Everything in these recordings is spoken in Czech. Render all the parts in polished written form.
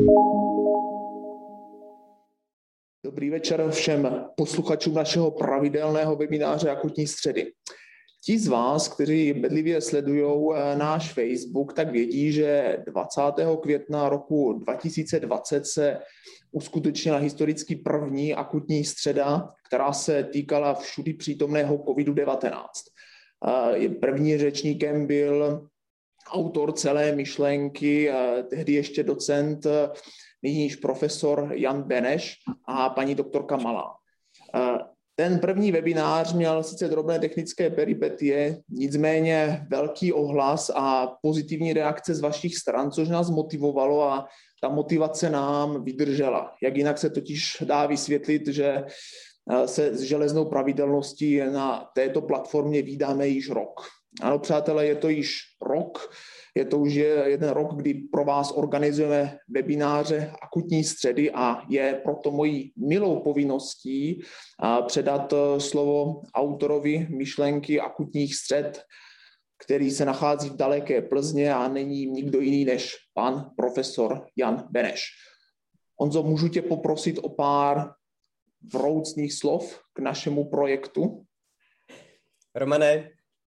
Dobrý večer všem posluchačům našeho pravidelného webináře Akutní středy. Ti z vás, kteří bedlivě sledují náš Facebook, tak vědí, že 20. května roku 2020 se uskutečnila historicky první akutní středa, která se týkala všudy přítomného COVID-19. První řečníkem byl autor celé myšlenky, tehdy ještě docent, nyní již profesor Jan Beneš a paní doktorka Malá. Ten první webinář měl sice drobné technické peripetie, nicméně velký ohlas a pozitivní reakce z vašich stran, což nás motivovalo a ta motivace nám vydržela. Jak jinak se totiž dá vysvětlit, že se s železnou pravidelností na této platformě vídáme již rok. Ano, přátelé, je to již rok. Je to už jeden rok, kdy pro vás organizujeme webináře Akutní středy a je proto mojí milou povinností předat slovo autorovi myšlenky Akutních střed, který se nachází v daleké Plzně a není nikdo jiný než pan profesor Jan Beneš. Honzo, můžu tě poprosit o pár vroucných slov k našemu projektu? Romane,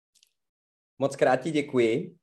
moc krát ti děkuji.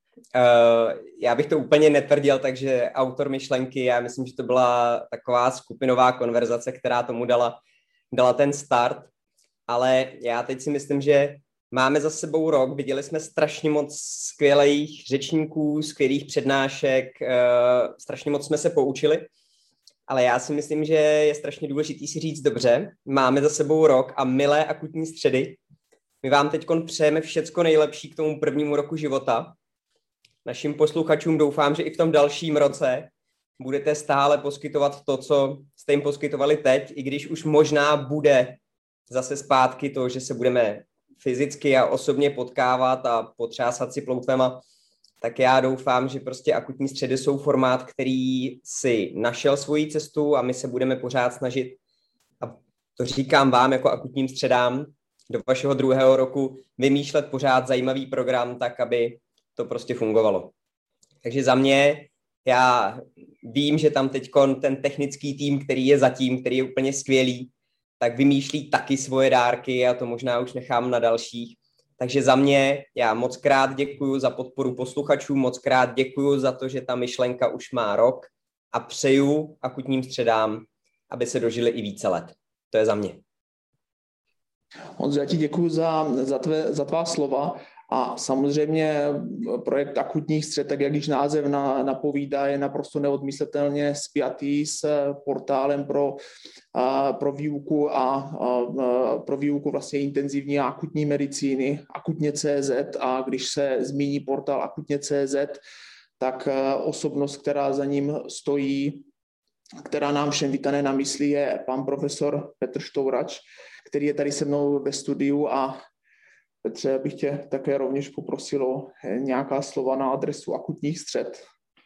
Já bych to úplně netvrdil, takže autor myšlenky, já myslím, že to byla taková skupinová konverzace, která tomu dala ten start, ale já teď si myslím, že máme za sebou rok, viděli jsme strašně moc skvělých řečníků, skvělých přednášek, strašně moc jsme se poučili, ale já si myslím, že je strašně důležitý si říct dobře, máme za sebou rok a milé akutní středy, my vám teďkon přejeme všecko nejlepší k tomu prvnímu roku života. Našim posluchačům doufám, že i v tom dalším roce budete stále poskytovat to, co jste jim poskytovali teď, i když už možná bude zase zpátky to, že se budeme fyzicky a osobně potkávat a potřásat si ploutvema, tak já doufám, že prostě akutní středy jsou formát, který si našel svoji cestu a my se budeme pořád snažit, a to říkám vám jako akutním středám, do vašeho druhého roku vymýšlet pořád zajímavý program tak, aby to prostě fungovalo. Takže za mě, já vím, že tam teďkon ten technický tým, který je zatím, který je úplně skvělý, tak vymýšlí taky svoje dárky a to možná už nechám na dalších. Takže za mě, já moc krát děkuju za podporu posluchačů, moc krát děkuju za to, že ta myšlenka už má rok a přeju akutním středám, aby se dožili i více let. To je za mě. Honzo, já ti děkuju za tvá slova. A samozřejmě projekt Akutních střed, tak jak již název napovídá, je naprosto neodmyslitelně spjatý s portálem pro výuku a pro výuku vlastně intenzivní a akutní medicíny, akutně.cz, a když se zmíní portál akutně.cz, tak osobnost, která za ním stojí, která nám všem vytane na mysli, je pan profesor Petr Štourač, který je tady se mnou ve studiu. A Petře, bych tě také rovněž poprosil o nějaká slova na adresu Akutních střed.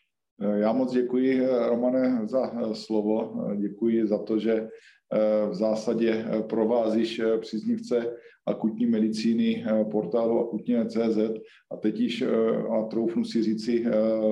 Já moc děkuji, Romane, za slovo. Děkuji za to, že v zásadě provázíš příznivce akutní medicíny portálu akutně.cz a teď již, a troufnu si říci,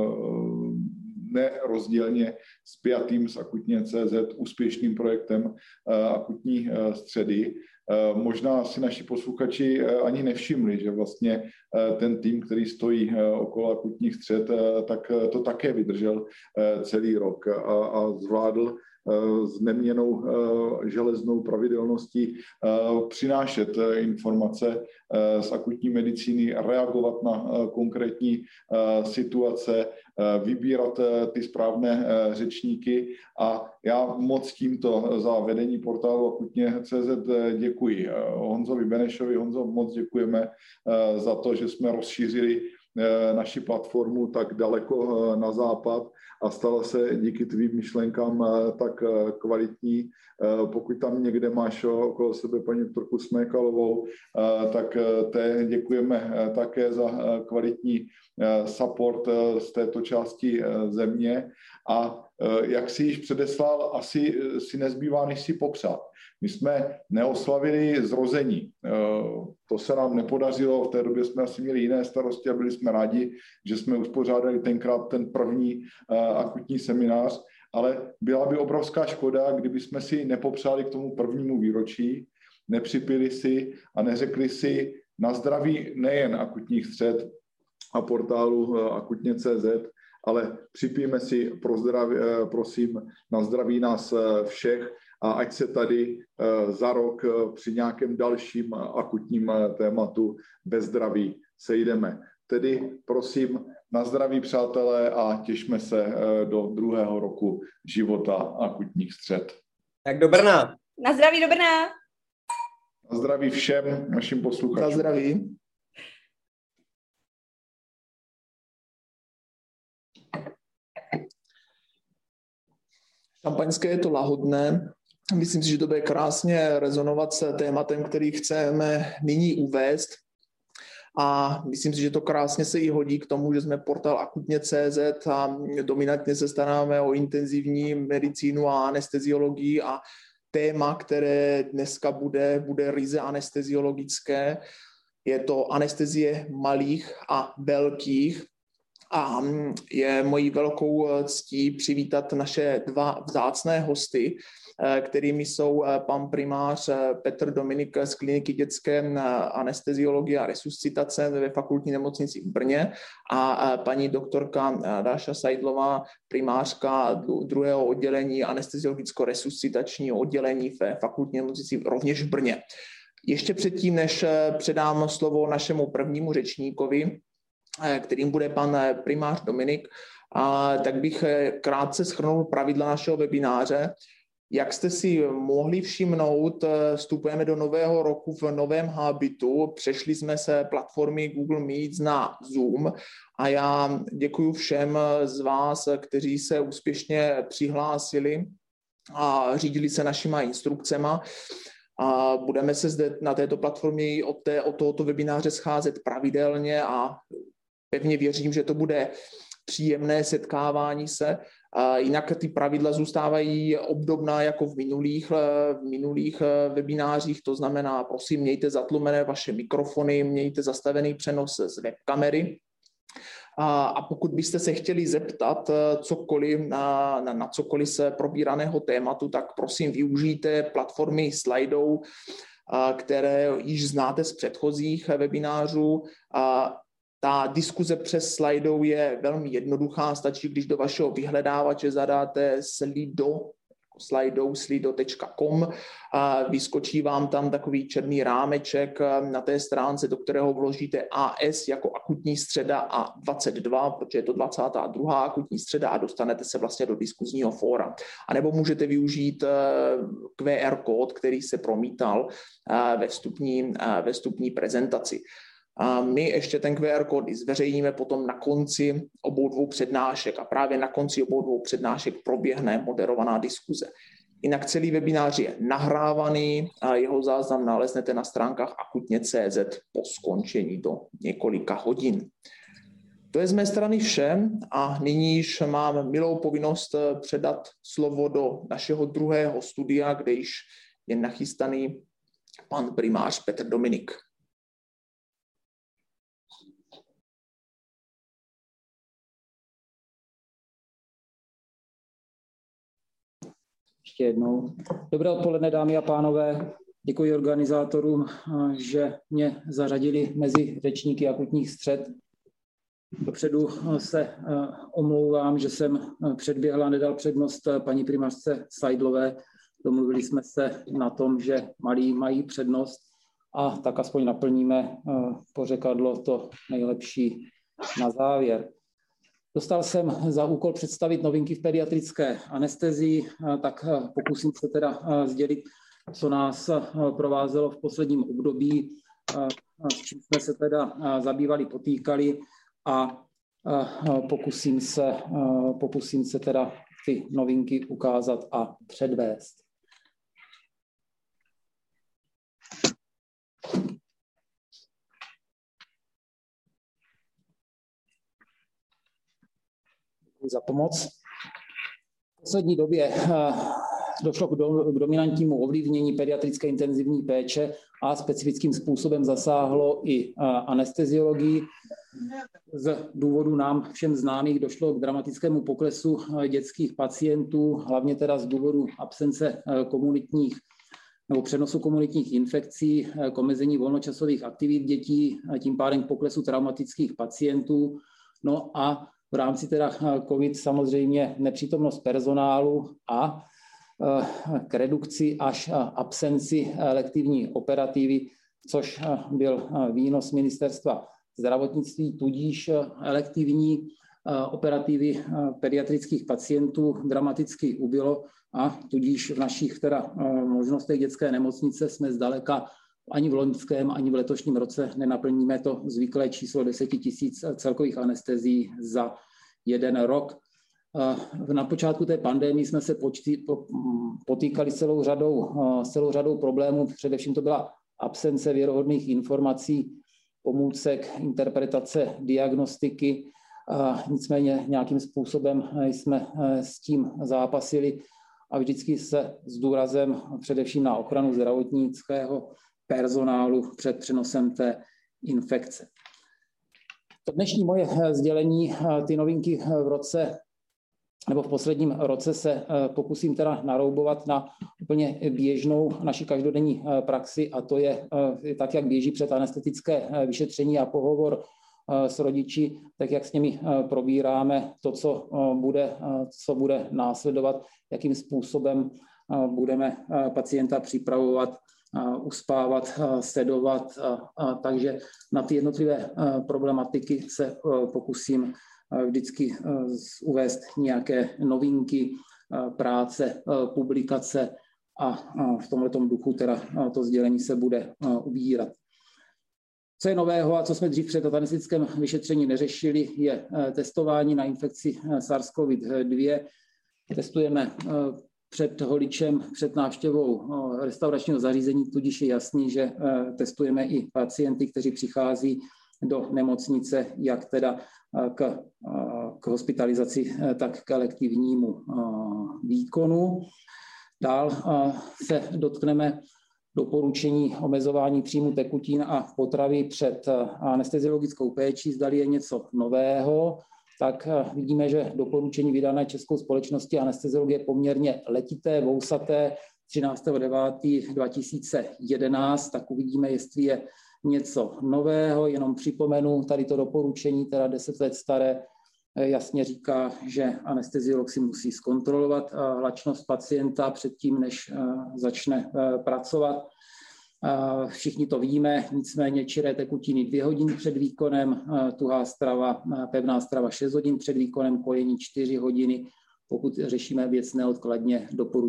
nerozdílně spjatým s akutně.cz úspěšným projektem Akutní středy. Možná si naši posluchači ani nevšimli, že vlastně ten tým, který stojí okolo akutních střed, tak to také vydržel celý rok a zvládl s neměnnou železnou pravidelností přinášet informace z akutní medicíny, reagovat na konkrétní situace, vybírat ty správné řečníky a já moc tímto za vedení portálu akutně.cz děkuji Honzovi Benešovi. Honzo, moc děkujeme za to, že jsme rozšířili naši platformu tak daleko na západ a stala se díky tvým myšlenkám tak kvalitní. Pokud tam někde máš okolo sebe paní doktorku Smékalovou, tak té děkujeme také za kvalitní support z této části země a jak si již předeslal, asi si nezbývá, než si popřát. My jsme neoslavili zrození. To se nám nepodařilo, v té době jsme asi měli jiné starosti a byli jsme rádi, že jsme uspořádali tenkrát ten první akutní seminář, ale byla by obrovská škoda, kdyby jsme si nepopřáli k tomu prvnímu výročí, nepřipili si a neřekli si na zdraví nejen akutních střed a portálu akutně.cz, ale připijme si prosím na zdraví nás všech a ať se tady za rok při nějakém dalším akutním tématu bez zdraví sejdeme. Tedy prosím na zdraví, přátelé, a těšme se do druhého roku života akutních střed. Tak do Brna. Na zdraví do Brna. Na zdraví všem našim posluchačům. Na zdraví. Šampaňské je to lahodné. Myslím si, že to bude krásně rezonovat s tématem, který chceme nyní uvést. A myslím si, že to krásně se i hodí k tomu, že jsme portál akutně.cz a dominantně se staráme o intenzivní medicínu a anesteziologii a téma, které dneska bude ryze anesteziologické. Je to anestezie malých a velkých. A je mojí velkou ctí přivítat naše dva vzácné hosty, kterými jsou pan primář Petr Dominik z kliniky dětské anesteziologie a resuscitace ve fakultní nemocnici v Brně a paní doktorka Dáša Seidlová, primářka druhého oddělení anesteziologicko-resuscitačního oddělení ve fakultní nemocnici rovněž v Brně. Ještě předtím, než předám slovo našemu prvnímu řečníkovi, kterým bude pan primář Dominik, tak bych krátce shrnul pravidla našeho webináře. Jak jste si mohli všimnout, vstupujeme do nového roku v novém habitu, přešli jsme se platformy Google Meet na Zoom a já děkuji všem z vás, kteří se úspěšně přihlásili a řídili se našima instrukcema. A budeme se zde na této platformě od tohoto webináře scházet pravidelně a pevně věřím, že to bude příjemné setkávání se. Jinak ty pravidla zůstávají obdobná jako v minulých webinářích, to znamená, prosím, mějte zatlumené vaše mikrofony, mějte zastavený přenos z webkamery. A pokud byste se chtěli zeptat cokoliv na cokoliv z probíraného tématu, tak prosím využijte platformy Slido, které již znáte z předchozích webinářů. Ta diskuze přes Slido je velmi jednoduchá, stačí, když do vašeho vyhledávače zadáte slido.com, vyskočí vám tam takový černý rámeček na té stránce, do kterého vložíte AS jako akutní středa a 22, protože je to 22. akutní středa a dostanete se vlastně do diskuzního fóra. A nebo můžete využít QR kód, který se promítal ve vstupní prezentaci. A my ještě ten QR kód zveřejníme potom na konci obou dvou přednášek a právě na konci obou dvou přednášek proběhne moderovaná diskuze. Jinak celý webinář je nahrávaný a jeho záznam naleznete na stránkách akutně.cz po skončení do několika hodin. To je z mé strany vše a nyní již mám milou povinnost předat slovo do našeho druhého studia, kde již je nachystaný pan primář Petr Dominik. Ještě jednou. Dobré odpoledne, dámy a pánové. Děkuji organizátorům, že mě zařadili mezi řečníky akutních střed. Dopředu se omlouvám, že jsem předběhla, nedal přednost paní primářce Seidlové. Domluvili jsme se na tom, že malí mají přednost a tak aspoň naplníme pořekadlo to nejlepší na závěr. Dostal jsem za úkol představit novinky v pediatrické anestezii, tak pokusím se teda sdělit, co nás provázelo v posledním období, s čím jsme se teda zabývali, potýkali a pokusím se teda ty novinky ukázat a předvést. Za pomoc. V poslední době došlo k dominantnímu ovlivnění pediatrické intenzivní péče a specifickým způsobem zasáhlo i anesteziologii. Z důvodu nám všem známých došlo k dramatickému poklesu dětských pacientů, hlavně teda z důvodu absence komunitních nebo přenosu komunitních infekcí, k omezení volnočasových aktivit dětí, tím pádem k poklesu traumatických pacientů. No a v rámci teda COVID samozřejmě nepřítomnost personálu a k redukci až absenci elektivní operativy, což byl výnos ministerstva zdravotnictví, tudíž elektivní operativy pediatrických pacientů dramaticky ubylo a tudíž v našich teda možnostech dětské nemocnice jsme zdaleka ani v loňském, ani v letošním roce nenaplníme to zvyklé číslo 10 000 celkových anestezií za jeden rok. Na počátku té pandemie jsme se potýkali s celou řadou problémů, především to byla absence věrohodných informací, pomůcek, interpretace, diagnostiky. Nicméně nějakým způsobem jsme s tím zápasili a vždycky se s důrazem především na ochranu zdravotnického personálu před přenosem té infekce. To dnešní moje sdělení, ty novinky v posledním roce se pokusím teda naroubovat na úplně běžnou naši každodenní praxi, a to je tak, jak běží před anestetické vyšetření a pohovor s rodiči, tak jak s nimi probíráme to, co bude následovat, jakým způsobem budeme pacienta připravovat, uspávat, sedovat. Takže na ty jednotlivé problematiky se pokusím vždycky uvést nějaké novinky, práce, publikace a v tomhletom duchu teda to sdělení se bude ubírat. Co je nového a co jsme dřív před anestetickém vyšetření neřešili, je testování na infekci SARS-CoV-2. Testujeme před holičem, před návštěvou restauračního zařízení, tudíž je jasný, že testujeme i pacienty, kteří přichází do nemocnice, jak teda k hospitalizaci, tak k elektivnímu výkonu. Dál se dotkneme doporučení omezování příjmu tekutin a potravy před anesteziologickou péčí. Zdali je něco nového, tak vidíme, že doporučení vydané Českou společností anesteziologie je poměrně letité, vousaté 13.9.2011, tak uvidíme, jestli je něco nového. Jenom připomenu, tady to doporučení, teda 10 let staré, jasně říká, že anesteziolog si musí zkontrolovat hlačnost pacienta předtím, než začne pracovat. Všichni to víme, nicméně čiré tekutiny 2 hodiny před výkonem, tuhá strava, pevná strava 6 hodin před výkonem, kojení 4 hodiny, pokud řešíme věc neodkladně,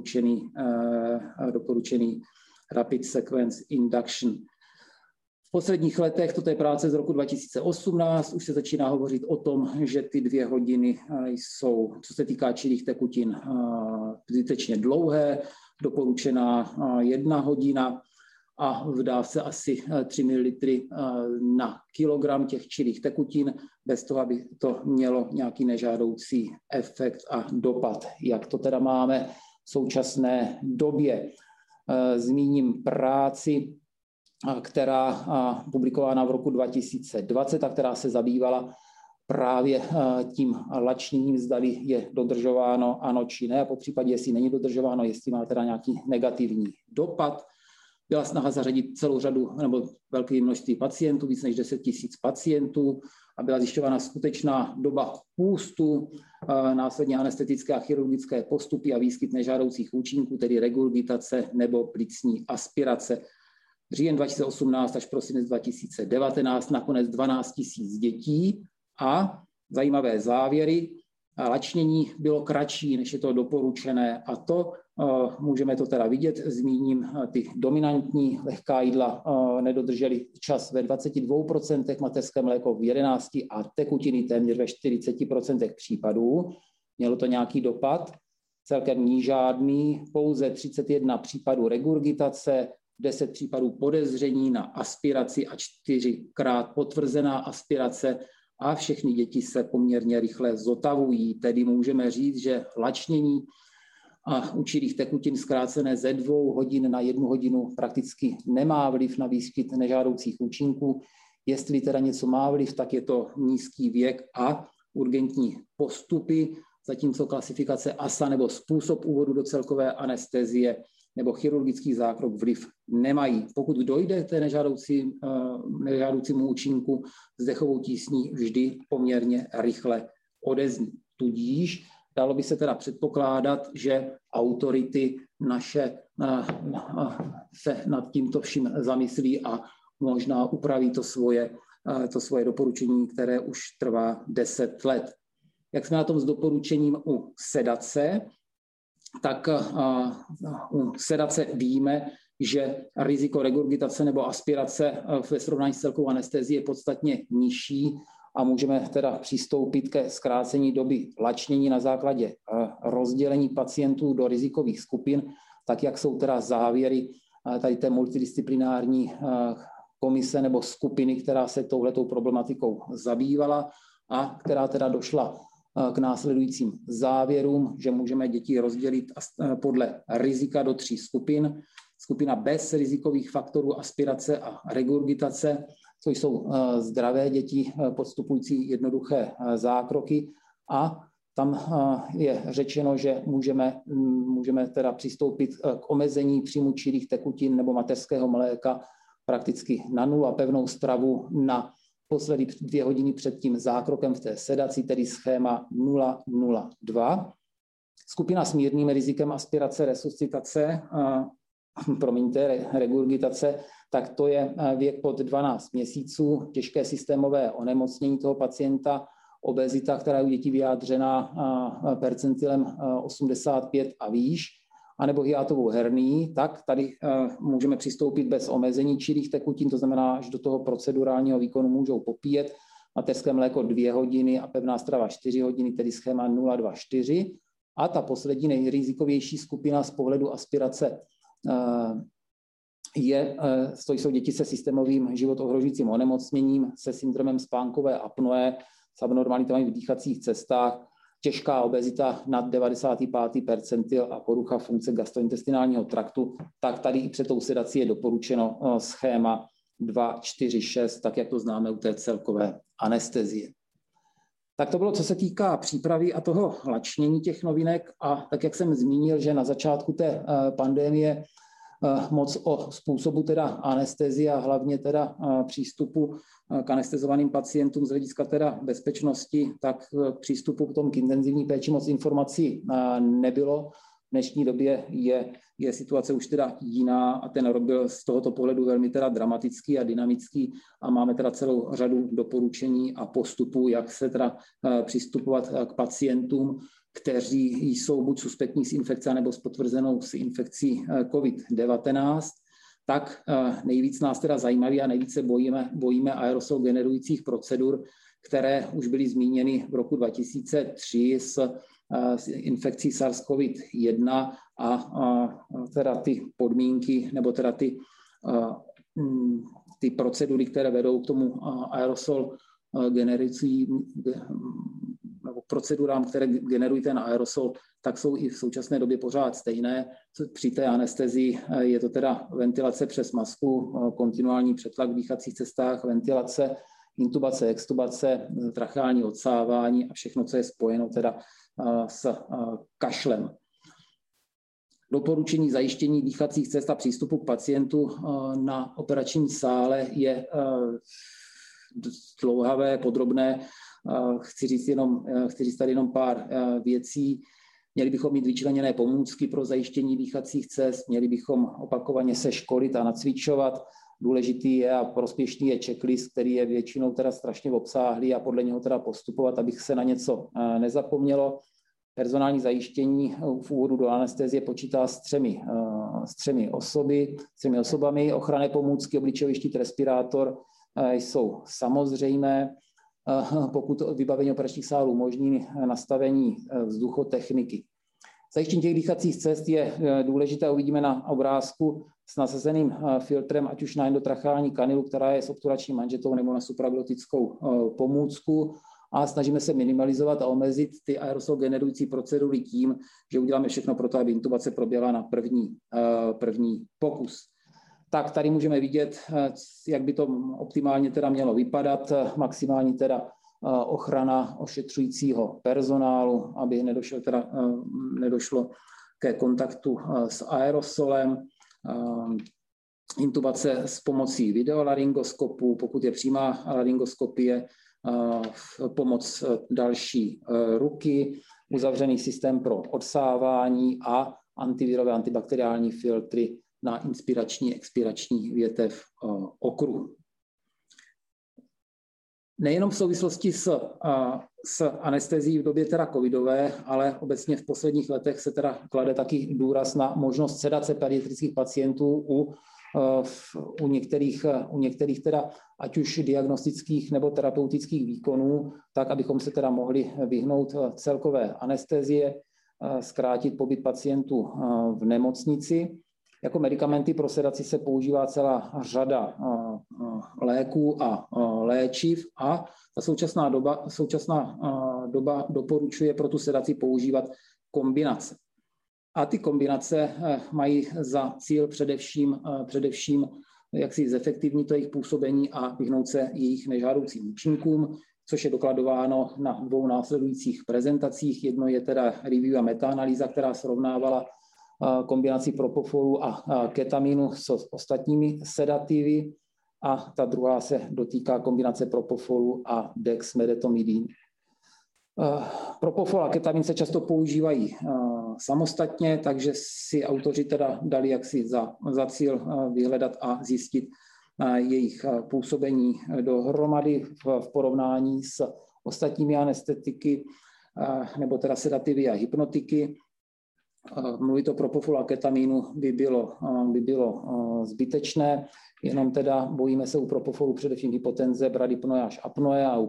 doporučený rapid sequence induction. V posledních letech, toto je práce z roku 2018, už se začíná hovořit o tom, že ty 2 hodiny jsou, co se týká čirých tekutin, zbytečně dlouhé, doporučená 1 hodina a v dávce asi 3 ml na kilogram těch čirých tekutin, bez toho, aby to mělo nějaký nežádoucí efekt a dopad. Jak to teda máme v současné době? Zmíním práci, která publikována v roku 2020 a která se zabývala právě tím lačněním, zdali je dodržováno ano či ne, a po případě, jestli není dodržováno, jestli má teda nějaký negativní dopad. Byla snaha zařadit celou řadu nebo velké množství pacientů, víc než 10 000 pacientů, a byla zjišťována skutečná doba půstu, následně anestetické a chirurgické postupy a výskyt nežádoucích účinků, tedy regurgitace nebo plicní aspirace. Říjen 2018 až prosinec 2019 nakonec 12 000 dětí a zajímavé závěry. Lačnění bylo kratší, než je to doporučené, a to můžeme to teda vidět. Zmíním ty dominantní lehká jídla nedodrželi čas ve 22%, mateřské mléko v 11% a tekutiny téměř ve 40% případů. Mělo to nějaký dopad? Celkem ní žádný, pouze 31 případů regurgitace, 10 případů podezření na aspiraci a 4krát potvrzená aspirace, a všechny děti se poměrně rychle zotavují. Tedy můžeme říct, že lačnění a u čirých tekutin zkrácené ze 2 hodin na 1 hodinu prakticky nemá vliv na výskyt nežádoucích účinků. Jestli teda něco má vliv, tak je to nízký věk a urgentní postupy, zatímco klasifikace ASA nebo způsob úvodu do celkové anestezie nebo chirurgický zákrok vliv nemají. Pokud dojde k té nežádoucímu účinku, s dechovou tísní vždy poměrně rychle odezní. Tudíž dalo by se teda předpokládat, že autority naše se nad tímto vším zamyslí a možná upraví to svoje doporučení, které už trvá 10 let. Jak jsme na tom s doporučením u sedace, tak u sedace víme, že riziko regurgitace nebo aspirace ve srovnání s celkovou anestezií je podstatně nižší a můžeme teda přistoupit ke zkrácení doby lačnění na základě rozdělení pacientů do rizikových skupin, tak jak jsou teda závěry tady té multidisciplinární komise nebo skupiny, která se touhletou problematikou zabývala a která teda došla k následujícím závěrům, že můžeme děti rozdělit podle rizika do 3 skupin. Skupina bez rizikových faktorů aspirace a regurgitace, to jsou zdravé děti podstupující jednoduché zákroky a tam je řečeno, že můžeme teda přistoupit k omezení příjmu čirých tekutin nebo mateřského mléka prakticky na 0, pevnou stravu na poslední 2 hodiny před tím zákrokem v té sedaci, tedy schéma 002. Skupina s mírným rizikem aspirace, resuscitace, regurgitace, tak to je věk pod 12 měsíců, těžké systémové onemocnění toho pacienta, obezita, která je u dětí vyjádřena percentilem 85 a výš, anebo hiatovou herní, tak tady můžeme přistoupit bez omezení čirých tekutin, to znamená, že do toho procedurálního výkonu můžou popíjet mateřské mléko 2 hodiny a pevná strava 4 hodiny, tedy schéma 024. A ta poslední nejrizikovější skupina z pohledu aspirace to jsou děti se systémovým životohrožujícím onemocněním, se syndromem spánkové apnoe, s abnormalitami v dýchacích cestách, těžká obezita nad 95. percentil a porucha funkce gastrointestinálního traktu, tak tady i před tou sedací je doporučeno schéma 246, tak jak to známe u té celkové anestezie. Tak to bylo, co se týká přípravy a toho lačnění těch novinek a tak, jak jsem zmínil, že na začátku té pandemie moc o způsobu teda anestezie a hlavně teda přístupu k anestezovaným pacientům z hlediska teda bezpečnosti, tak k přístupu k tomu k intenzivní péči moc informací nebylo. V dnešní době je situace už teda jiná a ten rok byl z tohoto pohledu velmi teda dramatický a dynamický a máme teda celou řadu doporučení a postupů, jak se teda přistupovat k pacientům, kteří jsou buď suspektní z infekce nebo s potvrzenou s infekcí COVID-19, tak nejvíc nás teda zajímaví a nejvíce bojíme aerosol generujících procedur, které už byly zmíněny v roku 2003 s infekcí SARS-CoV-1 a teda ty podmínky nebo teda ty procedury, které vedou k tomu aerosol generující nebo procedurám, které generují ten aerosol, tak jsou i v současné době pořád stejné. Při té anestezii je to teda ventilace přes masku, kontinuální přetlak v dýchacích cestách, ventilace, intubace, extubace, tracheální odsávání a všechno, co je spojeno teda s kašlem. Doporučení zajištění dýchacích cest a přístupu k pacientu na operačním sále je dlouhavé, podrobné. Chci říct tady jenom pár věcí. Měli bychom mít vyčleněné pomůcky pro zajištění dýchacích cest, měli bychom opakovaně se školit a nacvičovat. Důležitý je a prospěšný je checklist, který je většinou teda strašně obsáhlý a podle něho teda postupovat, abych se na něco nezapomnělo. Personální zajištění v úvodu do anestezie počítá s třemi osobami. Ochranné pomůcky, obličejový štít, respirátor jsou samozřejmé. Pokud vybavení operačních sálů umožní nastavení vzduchotechniky. Zajištění těch dýchacích cest je důležité, uvidíme na obrázku s nasazeným filtrem, ať už na endotracheální kanilu, která je s obturační manžetou, nebo na supraglottickou pomůcku a snažíme se minimalizovat a omezit ty aerosol generující procedury tím, že uděláme všechno pro to, aby intubace proběhla na první pokus. tak tady můžeme vidět, jak by to optimálně teda mělo vypadat, maximální teda ochrana ošetřujícího personálu, aby nedošlo ke kontaktu s aerosolem, intubace s pomocí videolaryngoskopu, pokud je přímá laryngoskopie, pomoc další ruky, uzavřený systém pro odsávání a antivirové antibakteriální filtry na inspirační, expirační větev okruhu. Nejenom v souvislosti s anestezií v době teda covidové, ale obecně v posledních letech se teda klade taky důraz na možnost sedace pediatrických pacientů u některých teda ať už diagnostických nebo terapeutických výkonů, tak abychom se teda mohli vyhnout celkové anestezie, zkrátit pobyt pacientů v nemocnici. Jako medikamenty pro sedaci se používá celá řada léků a léčiv a ta současná doba doporučuje pro tu sedaci používat kombinace. A ty kombinace mají za cíl především jak si zefektivnit to jejich působení a vyhnout se jejich nežádoucím účinkům, což je dokladováno na 2 následujících prezentacích. Jedno je teda review a metaanalýza, která srovnávala kombinaci propofolu a ketaminu s ostatními sedativy, a ta druhá se dotýká kombinace propofolu a dexmedetomidin. Propofol a ketamin se často používají samostatně, takže si autoři teda dali jaksi za cíl vyhledat a zjistit jejich působení dohromady v porovnání s ostatními anestetiky nebo teda sedativy a hypnotiky. Mluvit o propofolu a ketaminu by bylo zbytečné, jenom teda bojíme se u propofolu především hypotenze, bradypnoe až apnoe a u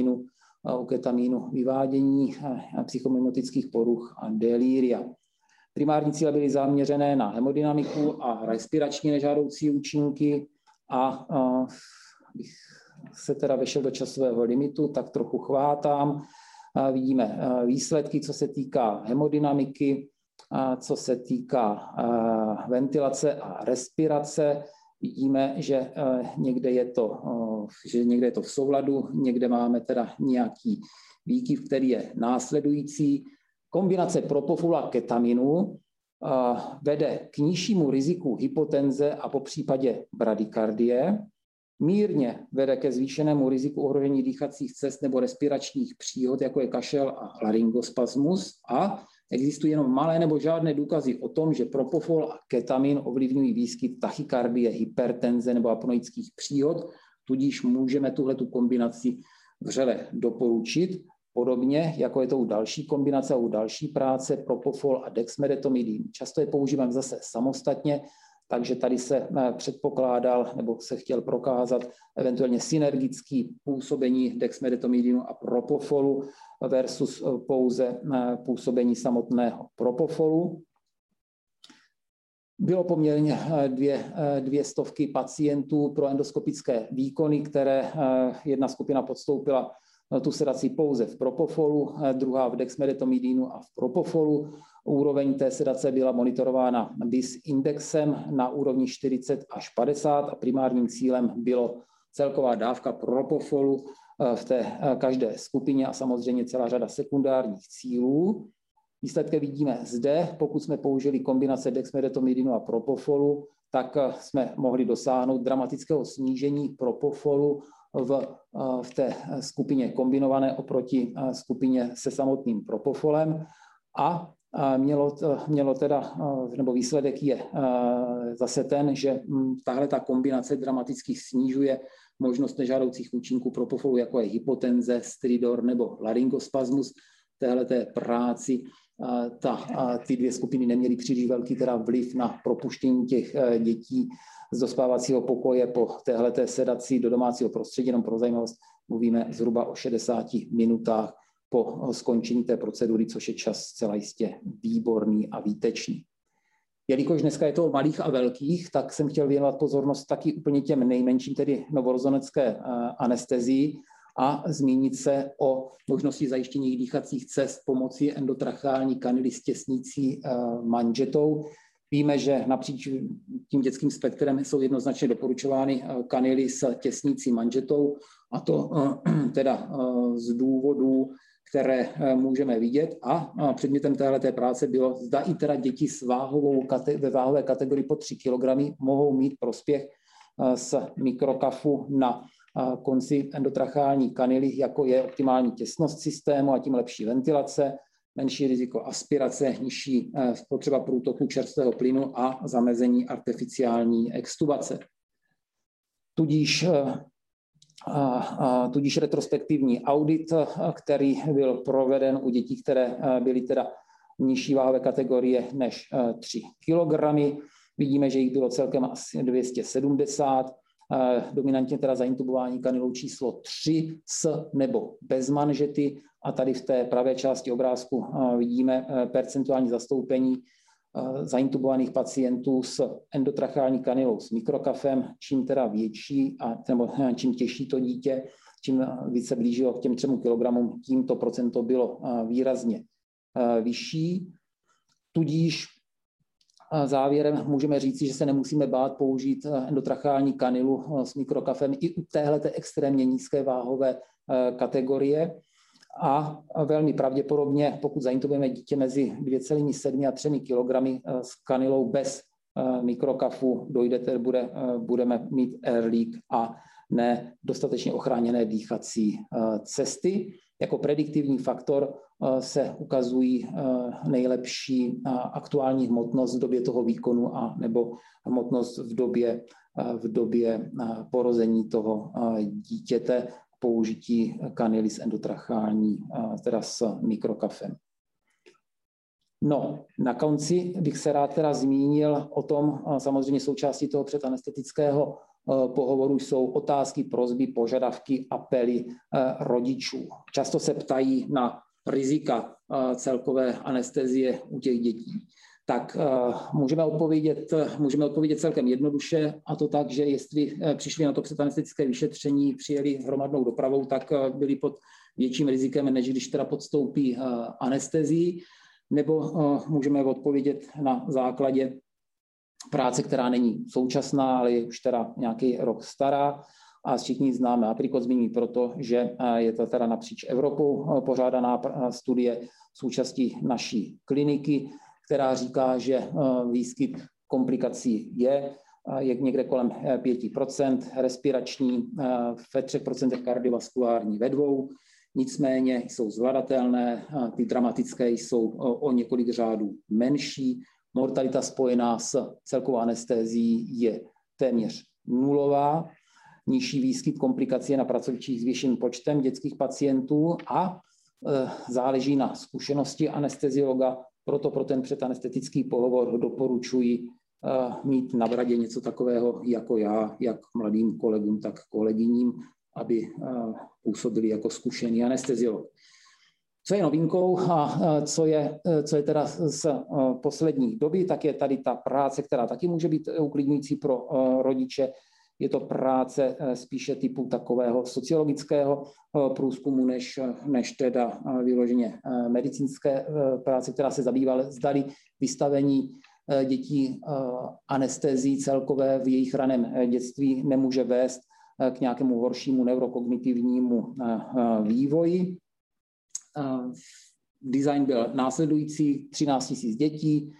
ketaminu vyvádění psychomimotických poruch a delíria. Primární cíle byly zaměřené na hemodynamiku a respirační nežádoucí účinky a bych se teda vešel do časového limitu, tak trochu chvátám. Vidíme výsledky, co se týká hemodynamiky, co se týká ventilace a respirace. Vidíme, že někde je to v souladu, někde máme teda nějaký výkyv, který je následující. Kombinace propofolu a ketaminu vede k nižšímu riziku hypotenze a popřípadě bradykardie, mírně vede ke zvýšenému riziku ohrožení dýchacích cest nebo respiračních příhod, jako je kašel a laryngospasmus, a existují jenom malé nebo žádné důkazy o tom, že propofol a ketamin ovlivňují výskyt tachykardie, hypertenze nebo apnoických příhod, tudíž můžeme tuhletu kombinaci vřele doporučit. Podobně, jako je to u další kombinace a u další práce, propofol a dexmedetomidin. Často je používám zase samostatně, takže tady se předpokládal nebo se chtěl prokázat eventuálně synergický působení dexmedetomidinu a propofolu versus pouze působení samotného propofolu. Bylo poměrně 200 pacientů pro endoskopické výkony, které jedna skupina podstoupila tu sedaci pouze v propofolu, druhá v dexmedetomidinu a v propofolu. Úroveň té sedace byla monitorována BIS indexem na úrovni 40 až 50 a primárním cílem bylo celková dávka propofolu v té každé skupině a samozřejmě celá řada sekundárních cílů. Výsledky vidíme zde. Pokud jsme použili kombinace dexmedetomidinu a propofolu, tak jsme mohli dosáhnout dramatického snížení propofolu v té skupině kombinované oproti skupině se samotným propofolem a mělo teda, nebo výsledek je zase ten, že tahle ta kombinace dramaticky snižuje možnost nežádoucích účinků propofolu, jako je hypotenze, stridor nebo laryngospasmus. V téhleté práci ty 2 skupiny neměly příliš velký teda vliv na propuštění těch dětí z dospávacího pokoje po téhleté sedaci do domácího prostředí. Jenom pro zajímavost mluvíme zhruba o 60 minutách po skončení té procedury, což je čas zcela jistě výborný a výtečný. Jelikož dneska je to o malých a velkých, tak jsem chtěl věnovat pozornost taky úplně těm nejmenším, tedy novorozenecké anestezii, a zmínit se o možnosti zajištění jejich dýchacích cest pomocí endotracheální kanily s těsnící manžetou. Víme, že napříč tím dětským spektrem jsou jednoznačně doporučovány kanily s těsnící manžetou, a to teda z důvodů, které můžeme vidět. A předmětem téhleté práce bylo, zda i teda děti s ve váhové kategorii po 3 kg mohou mít prospěch z mikrokafu na konci endotrachální kanily, jako je optimální těsnost systému a tím lepší ventilace, menší riziko aspirace, nižší spotřeba průtoku čerstvého plynu a zamezení artificiální extubace. Tudíž retrospektivní audit, který byl proveden u dětí, které byly teda nižší váhové kategorie než 3 kg. Vidíme, že jich bylo celkem asi 270, dominantně teda zaintubování kanylou číslo 3 s nebo bez manžety, a tady v té pravé části obrázku vidíme percentuální zastoupení zaintubovaných pacientů s endotrachální kanylou s mikrokafem. Čím teda větší nebo čím těžší to dítě, čím více se blížilo k těm 3 kilogramům, tím to procento bylo výrazně vyšší. Tudíž závěrem můžeme říci, že se nemusíme bát použít endotrachální kanylu s mikrokafem i u téhleté extrémně nízké váhové kategorie. A velmi pravděpodobně, pokud zaintubujeme dítě mezi 2,7 a 3 kg s kanylou bez mikrokafu, budeme mít air leak a ne dostatečně ochráněné dýchací cesty. Jako prediktivní faktor se ukazují nejlepší aktuální hmotnost v době toho výkonu a nebo hmotnost v době porození toho dítěte, použití kanyly s endotrachální, teda s mikrokafem. No, na konci bych se rád teda zmínil o tom, samozřejmě součástí toho předanestetického pohovoru jsou otázky, prosby, požadavky, apely rodičů. Často se ptají na rizika celkové anestezie u těch dětí. Tak můžeme odpovědět celkem jednoduše, a to tak, že jestli přišli na to předanestetické vyšetření, přijeli hromadnou dopravou, tak byli pod větším rizikem, než když teda podstoupí anestezii, nebo můžeme odpovědět na základě práce, která není současná, ale je už teda nějaký rok stará, a všichni známe aprikot zmiňují proto, že je to teda napříč Evropou pořádaná studie s účastí naší kliniky, která říká, že výskyt komplikací je někde kolem 5%, respirační ve 3%, kardiovaskulární ve 2%, nicméně jsou zvladatelné, ty dramatické jsou o několik řádů menší, mortalita spojená s celkovou anestézií je téměř nulová, nižší výskyt komplikací na pracovištích s vyšším počtem dětských pacientů a záleží na zkušenosti anesteziologa. Proto pro ten předanestetický pohovor doporučuji mít na bradě něco takového jako já, jak mladým kolegům, tak kolegyním, aby působili jako zkušený anesteziolog. Co je novinkou a co je teda z poslední doby, tak je tady ta práce, která taky může být uklidňující pro rodiče. Je to práce spíše typu takového sociologického průzkumu, než teda vyloženě medicínské práce, která se zabývala, zdali vystavení dětí anestezii celkové v jejich raném dětství nemůže vést k nějakému horšímu neurokognitivnímu vývoji. Design byl následující: 13 000 dětí,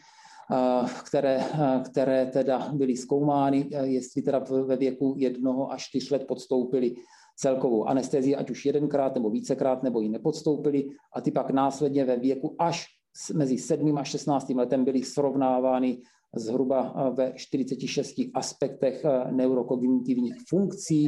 které teda byly zkoumány, jestli teda ve věku 1 až 4 let podstoupili celkovou anestezii, ať už 1krát nebo vícekrát, nebo ji nepodstoupili, a ty pak následně ve věku až mezi 7. a 16. letem byly srovnávány zhruba ve 46 aspektech neurokognitivních funkcí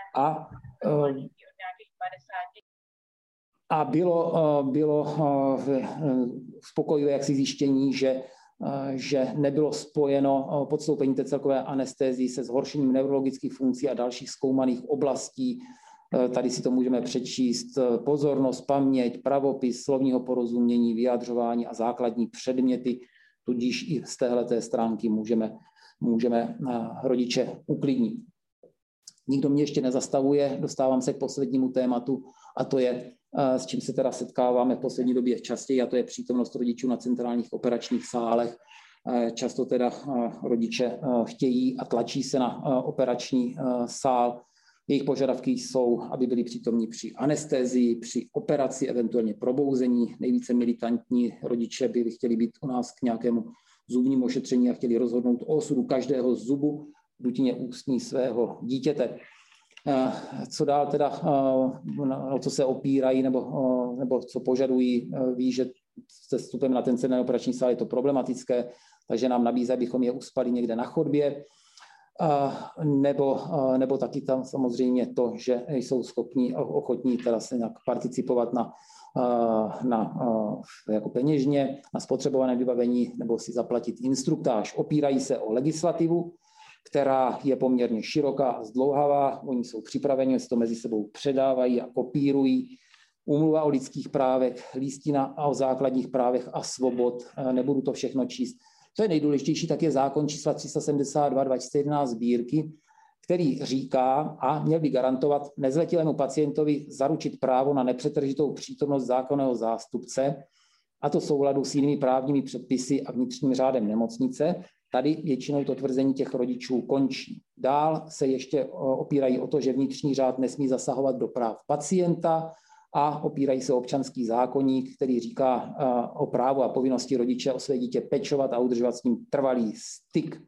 a bylo spokojivé jaksi zjištění, že nebylo spojeno podstoupení té celkové anestezii se zhoršením neurologických funkcí a dalších zkoumaných oblastí. Tady si to můžeme přečíst: pozornost, paměť, pravopis, slovního porozumění, vyjadřování a základní předměty. Tudíž i z téhleté stránky můžeme rodiče uklidnit. Nikdo mě ještě nezastavuje, dostávám se k poslednímu tématu, a to je, s čím se teda setkáváme v poslední době častěji, a to je přítomnost rodičů na centrálních operačních sálech Často teda rodiče chtějí a tlačí se na operační sál. Jejich požadavky jsou, aby byli přítomní při anestezii, při operaci, eventuálně probouzení. Nejvíce militantní rodiče by chtěli být u nás k nějakému zubnímu ošetření a chtěli rozhodnout o osudu každého zubu v dutině ústní svého dítěte. Co dál teda, o co se opírají nebo co požadují, ví, že se vstupem na ten celý operační sál je to problematické, takže nám nabízí, abychom je uspali někde na chodbě, nebo taky tam samozřejmě to, že jsou ochotní teda se nějak participovat jako peněžně na spotřebované vybavení nebo si zaplatit instruktáž. Opírají se o legislativu, která je poměrně široká a zdlouhavá. Oni jsou připraveni, si to mezi sebou předávají a kopírují. Úmluva o lidských právech, listina o základních právech a svobod. Nebudu to všechno číst. Co je nejdůležitější, tak je zákon čísla 372/2011 sbírky, který říká a měl by garantovat nezletilému pacientovi zaručit právo na nepřetržitou přítomnost zákonného zástupce, a to v souladu s jinými právními předpisy a vnitřním řádem nemocnice. Tady většinou to tvrzení těch rodičů končí. Dál se ještě opírají o to, že vnitřní řád nesmí zasahovat do práv pacienta a opírají se o občanský zákoník, který říká o právu a povinnosti rodiče o své dítě pečovat a udržovat s ním trvalý styk.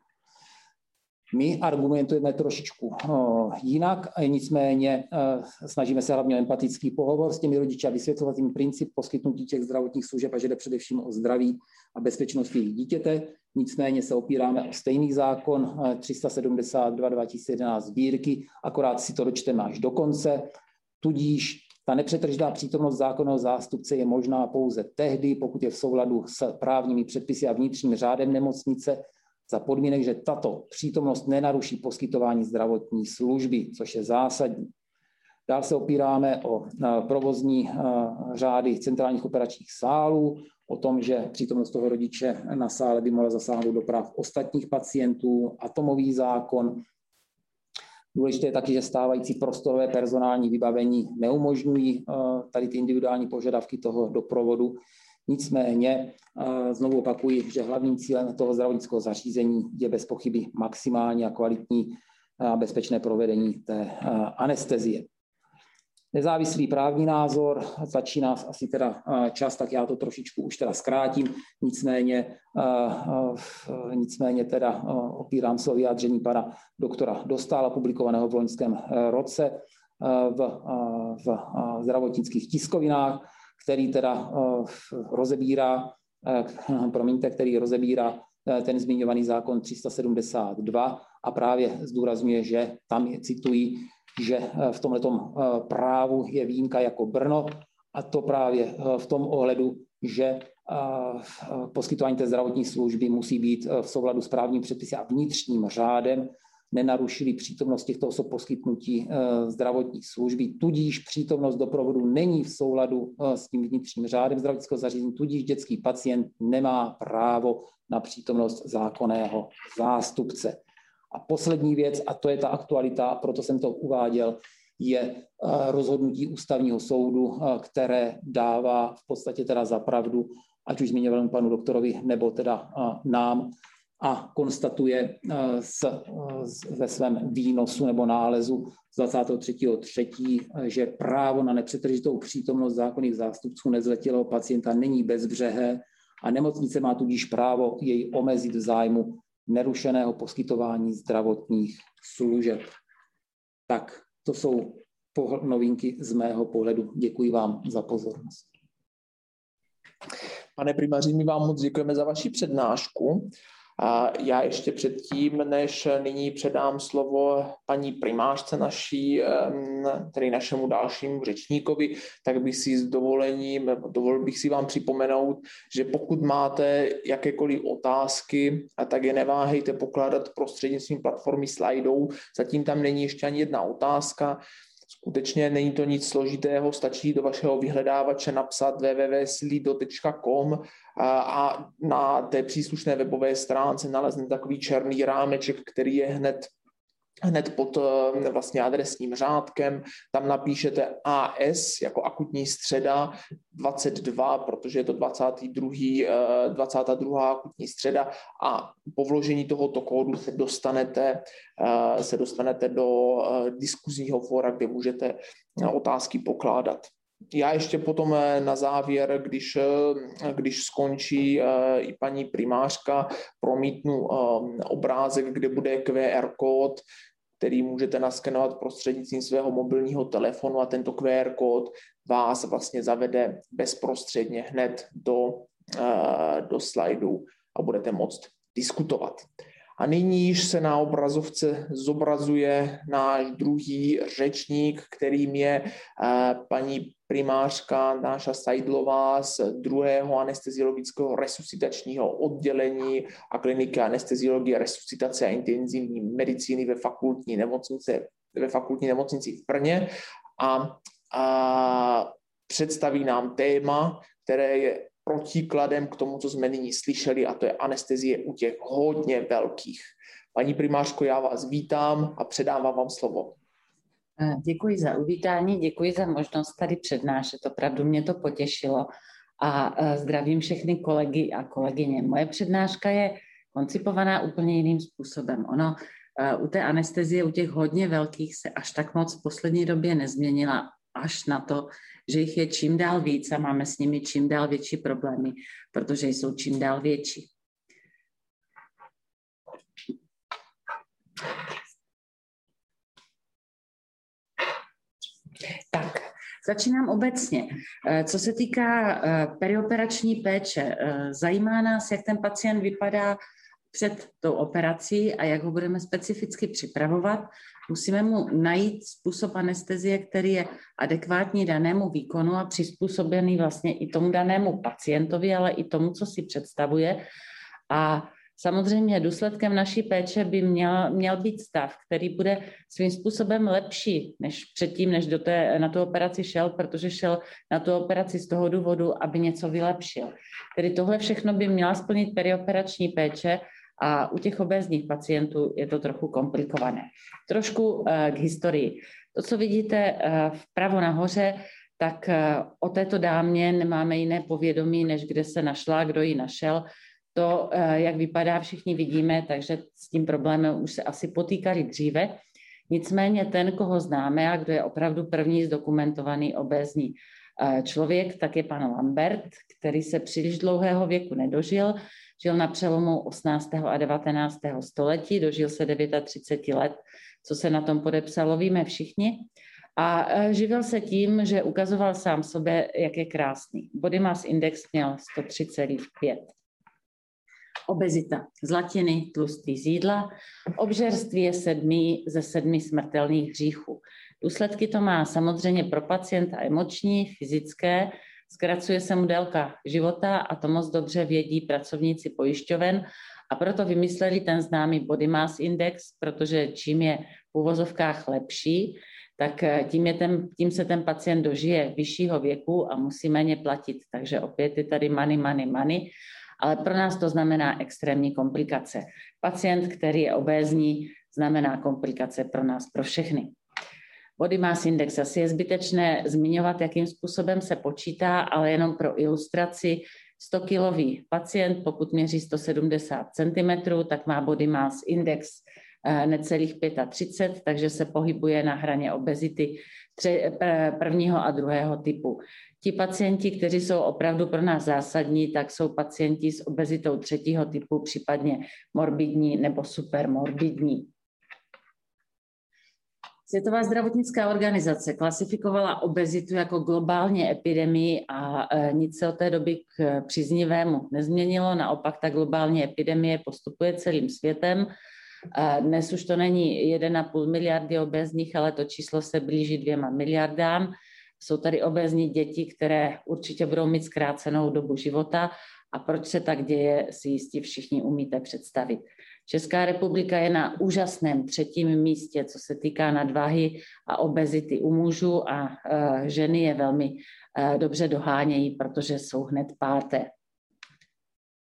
My argumentujeme trošičku jinak, nicméně snažíme se hlavně o empatický pohovor s těmi rodiči a vysvětlovat jim princip poskytnutí těch zdravotních služeb a že jde především o zdraví a bezpečnost jejich dítěte. Nicméně se opíráme o stejný zákon 372/2011 sbírky, akorát si to dočteme až do konce. Tudíž ta nepřetržitá přítomnost zákonného zástupce je možná pouze tehdy, pokud je v souladu s právními předpisy a vnitřním řádem nemocnice, za podmínek, že tato přítomnost nenaruší poskytování zdravotní služby, což je zásadní. Dál se opíráme o provozní řády centrálních operačních sálů, o tom, že přítomnost toho rodiče na sále by mohla zasáhnout do práv ostatních pacientů, atomový zákon. Důležité je taky, že stávající prostorové personální vybavení neumožňují tady ty individuální požadavky toho doprovodu. Nicméně znovu opakuji, že hlavním cílem toho zdravotnického zařízení je bez pochyby maximální a kvalitní a bezpečné provedení té anestezie. Nezávislý právní názor, tlačí nás asi teda čas, tak já to trošičku už teda zkrátím, nicméně teda opírám se o vyjádření pana doktora Dostála, publikovaného v loňském roce v zdravotnických tiskovinách, který teda rozebírá ten zmiňovaný zákon 372 a právě zdůrazňuje, že tam cituji, že v tomhletom právu je výjimka jako Brno, a to právě v tom ohledu, že poskytování té zdravotní služby musí být v souladu s právním předpisy a vnitřním řádem, nenarušili přítomnost těchto osob poskytnutí zdravotní služby, tudíž přítomnost doprovodu není v souladu s tím vnitřním řádem zdravotnického zařízení, tudíž dětský pacient nemá právo na přítomnost zákonného zástupce. A poslední věc, a to je ta aktualita, proto jsem to uváděl, je rozhodnutí ústavního soudu, které dává v podstatě teda za pravdu, ať už zmiňoval panu doktorovi, nebo teda nám, a konstatuje ve svém výnosu nebo nálezu z 23.3., že právo na nepřetržitou přítomnost zákonných zástupců nezletilého pacienta není bezbřehé a nemocnice má tudíž právo jej omezit v zájmu nerušeného poskytování zdravotních služeb. Tak to jsou novinky z mého pohledu. Děkuji vám za pozornost. Pane primáři, my vám moc děkujeme za vaši přednášku. A já ještě předtím, než nyní předám slovo paní primářce naší, tedy našemu dalšímu řečníkovi, tak bych si s dovolil bych si vám připomenout, že pokud máte jakékoliv otázky, tak je neváhejte pokládat prostřednictvím platformy Slido. Zatím tam není ještě ani jedna otázka. Skutečně není to nic složitého, stačí do vašeho vyhledávače napsat www.slido.com a na té příslušné webové stránce naleznete takový černý rámeček, který je hned hned pod vlastně adresním řádkem, tam napíšete AS jako akutní středa 22, protože je to 22. akutní středa a po vložení tohoto kódu se dostanete do diskuzního fóra, kde můžete otázky pokládat. Já ještě potom na závěr, když skončí i paní primářka, promítnu obrázek, kde bude QR kód, který můžete naskenovat prostřednictvím svého mobilního telefonu a tento QR kód vás vlastně zavede bezprostředně hned do slajdu a budete moct diskutovat. A nyní již se na obrazovce zobrazuje náš druhý řečník, kterým je paní primářka Náša Sajdlová z 2. anesteziologického resuscitačního oddělení a kliniky anesteziologie, resuscitace a intenzivní medicíny ve fakultní nemocnici v Brně a představí nám téma, které je protikladem k tomu, co jsme nyní slyšeli, a to je anestezie u těch hodně velkých. Paní primářko, já vás vítám a předávám vám slovo. Děkuji za uvítání, děkuji za možnost tady přednášet, opravdu mě to potěšilo a zdravím všechny kolegy a kolegyně. Moje přednáška je koncipovaná úplně jiným způsobem. U té anestezie, u těch hodně velkých se až tak moc v poslední době nezměnila, až na to, že jich je čím dál víc a máme s nimi čím dál větší problémy, protože jsou čím dál větší. Tak, začínám obecně. Co se týká perioperační péče, zajímá nás, jak ten pacient vypadá před tou operací a jak ho budeme specificky připravovat. Musíme mu najít způsob anestezie, který je adekvátní danému výkonu a přizpůsobený vlastně i tomu danému pacientovi, ale i tomu, co si představuje. A samozřejmě důsledkem naší péče by měl být stav, který bude svým způsobem lepší než předtím, než na tu operaci šel, protože šel na tu operaci z toho důvodu, aby něco vylepšil. Tedy tohle všechno by měla splnit perioperační péče a u těch obézních pacientů je to trochu komplikované. Trošku k historii. To, co vidíte vpravo nahoře, tak o této dámě nemáme jiné povědomí, než kde se našla, kdo ji našel. To, jak vypadá, všichni vidíme, takže s tím problémem už se asi potýkali dříve. Nicméně ten, koho známe a kdo je opravdu první zdokumentovaný obézní člověk, tak je pan Lambert, který se příliš dlouhého věku nedožil. Žil na přelomu 18. a 19. století, dožil se 39 let, co se na tom podepsalo, víme všichni. A živil se tím, že ukazoval sám sobě, jak je krásný. Body mass index měl 103,5. Obezita, zlatiny, tlustý z jídla, obžerství je 7 ze 7 smrtelných hříchů. Důsledky to má samozřejmě pro pacienta emoční, fyzické, zkracuje se mu délka života a to moc dobře vědí pracovníci pojišťoven a proto vymysleli ten známý body mass index, protože čím je v uvozovkách lepší, tak tím se ten pacient dožije vyššího věku a musí méně platit. Takže opět je tady money, ale pro nás to znamená extrémní komplikace. Pacient, který je obézní, znamená komplikace pro nás, pro všechny. Body mass index, asi je zbytečné zmiňovat, jakým způsobem se počítá, ale jenom pro ilustraci. 100-kilový pacient, pokud měří 170 cm, tak má body mass index necelých 35, takže se pohybuje na hraně obezity prvního a druhého typu. Ti pacienti, kteří jsou opravdu pro nás zásadní, tak jsou pacienti s obezitou 3. typu, případně morbidní nebo supermorbidní. Světová zdravotnická organizace klasifikovala obezitu jako globálně epidemii a nic se od té doby k příznivému nezměnilo. Naopak ta globální epidemie postupuje celým světem. Dnes už to není 1,5 miliardy obézních, ale to číslo se blíží 2 miliardám. Jsou tady obézní děti, které určitě budou mít zkrácenou dobu života a proč se tak děje, si jistě všichni umíte představit. Česká republika je na úžasném 3. místě, co se týká nadváhy a obezity u mužů a ženy je velmi dobře dohánějí, protože jsou hned 5.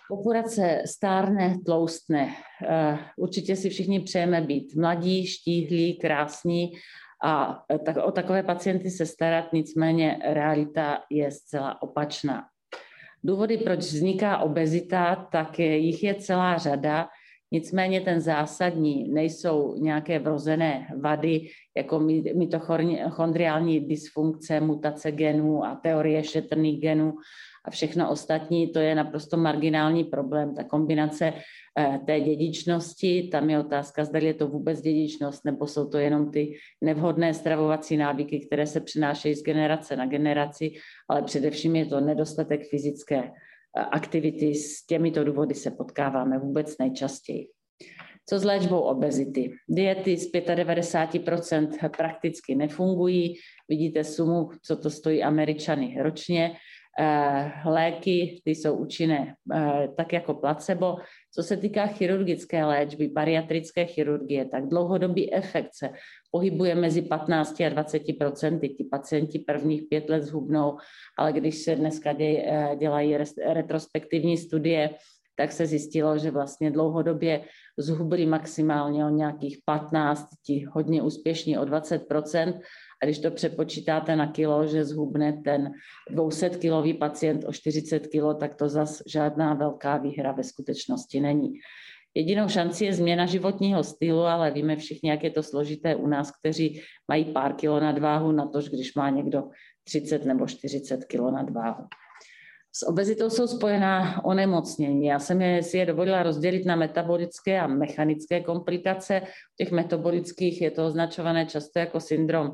Populace stárne, tloustne. Určitě si všichni přejeme být mladí, štíhlí, krásní a o takové pacienty se starat, nicméně realita je zcela opačná. Důvody, proč vzniká obezita, tak jich je celá řada, nicméně ten zásadní nejsou nějaké vrozené vady, jako mitochondriální dysfunkce, mutace genů a teorie šetrných genů a všechno ostatní, to je naprosto marginální problém. Ta kombinace té dědičnosti, tam je otázka, zda je to vůbec dědičnost, nebo jsou to jenom ty nevhodné stravovací návyky, které se přenášejí z generace na generaci, ale především je to nedostatek fyzické aktivity. S těmito důvody se potkáváme vůbec nejčastěji. Co s léčbou obezity? Diety z 95% prakticky nefungují. Vidíte sumu, co to stojí Američany ročně. Léky, ty jsou účinné tak jako placebo. Co se týká chirurgické léčby, bariatrické chirurgie, tak dlouhodobý efekt se pohybuje mezi 15 a 20%. Ti pacienti prvních 5 let zhubnou, ale když se dneska dělají retrospektivní studie, tak se zjistilo, že vlastně dlouhodobě zhubli maximálně o nějakých 15, ti hodně úspěšní o 20%. A když to přepočítáte na kilo, že zhubne ten 200-kilový pacient o 40 kilo, tak to zas žádná velká výhra ve skutečnosti není. Jedinou šancí je změna životního stylu, ale víme všichni, jak je to složité u nás, kteří mají pár kilo nadváhu, na to, když má někdo 30 nebo 40 kilo nadváhu. S obezitou jsou spojená onemocnění. Já jsem si je dovolila rozdělit na metabolické a mechanické komplikace. U těch metabolických je to označované často jako syndrom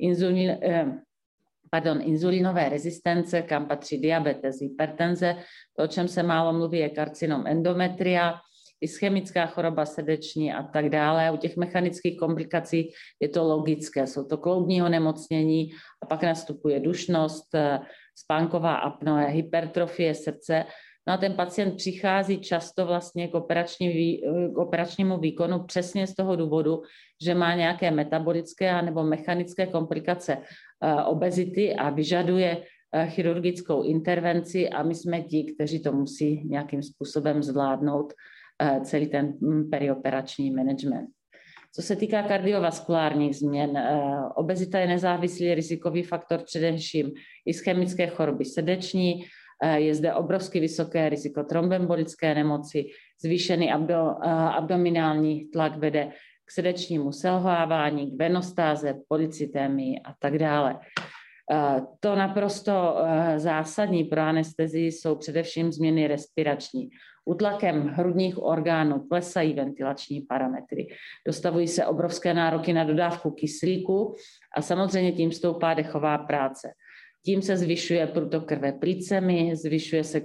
inzulinové rezistence, kam patří diabetes, hypertenze. To, o čem se málo mluví, je karcinom endometria, ischemická choroba srdeční a tak dále. U těch mechanických komplikací je to logické. Jsou to kloubní onemocnění a pak nastupuje dušnost, spánková apnoe, hypertrofie srdce. No a ten pacient přichází často vlastně k operačnímu výkonu přesně z toho důvodu, že má nějaké metabolické nebo mechanické komplikace obezity a vyžaduje chirurgickou intervenci a my jsme ti, kteří to musí nějakým způsobem zvládnout celý ten perioperační management. Co se týká kardiovaskulárních změn, obezita je nezávislý rizikový faktor především ischemické choroby srdeční, je zde obrovsky vysoké riziko trombembolické nemoci, zvýšený abdominální tlak vede k srdečnímu selhávání, k venostáze, polycytémii a tak dále. To naprosto zásadní pro anestezii jsou především změny respirační. Útlakem hrudních orgánů klesají ventilační parametry. Dostavují se obrovské nároky na dodávku kyslíku a samozřejmě tím stoupá dechová práce. Tím se zvyšuje průtok krve plícemi, zvyšuje se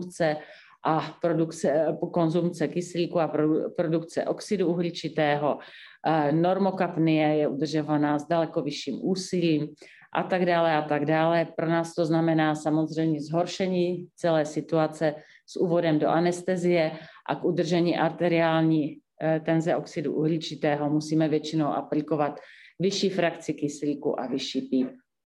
konzumce kyslíku a produkce oxidu uhličitého. Normokapnie je udržovaná s daleko vyšším úsilím a tak dále a tak dále. Pro nás to znamená samozřejmě zhoršení celé situace s úvodem do anestezie a k udržení arteriální tenze oxidu uhličitého musíme většinou aplikovat vyšší frakci kyslíku a vyšší PEEP.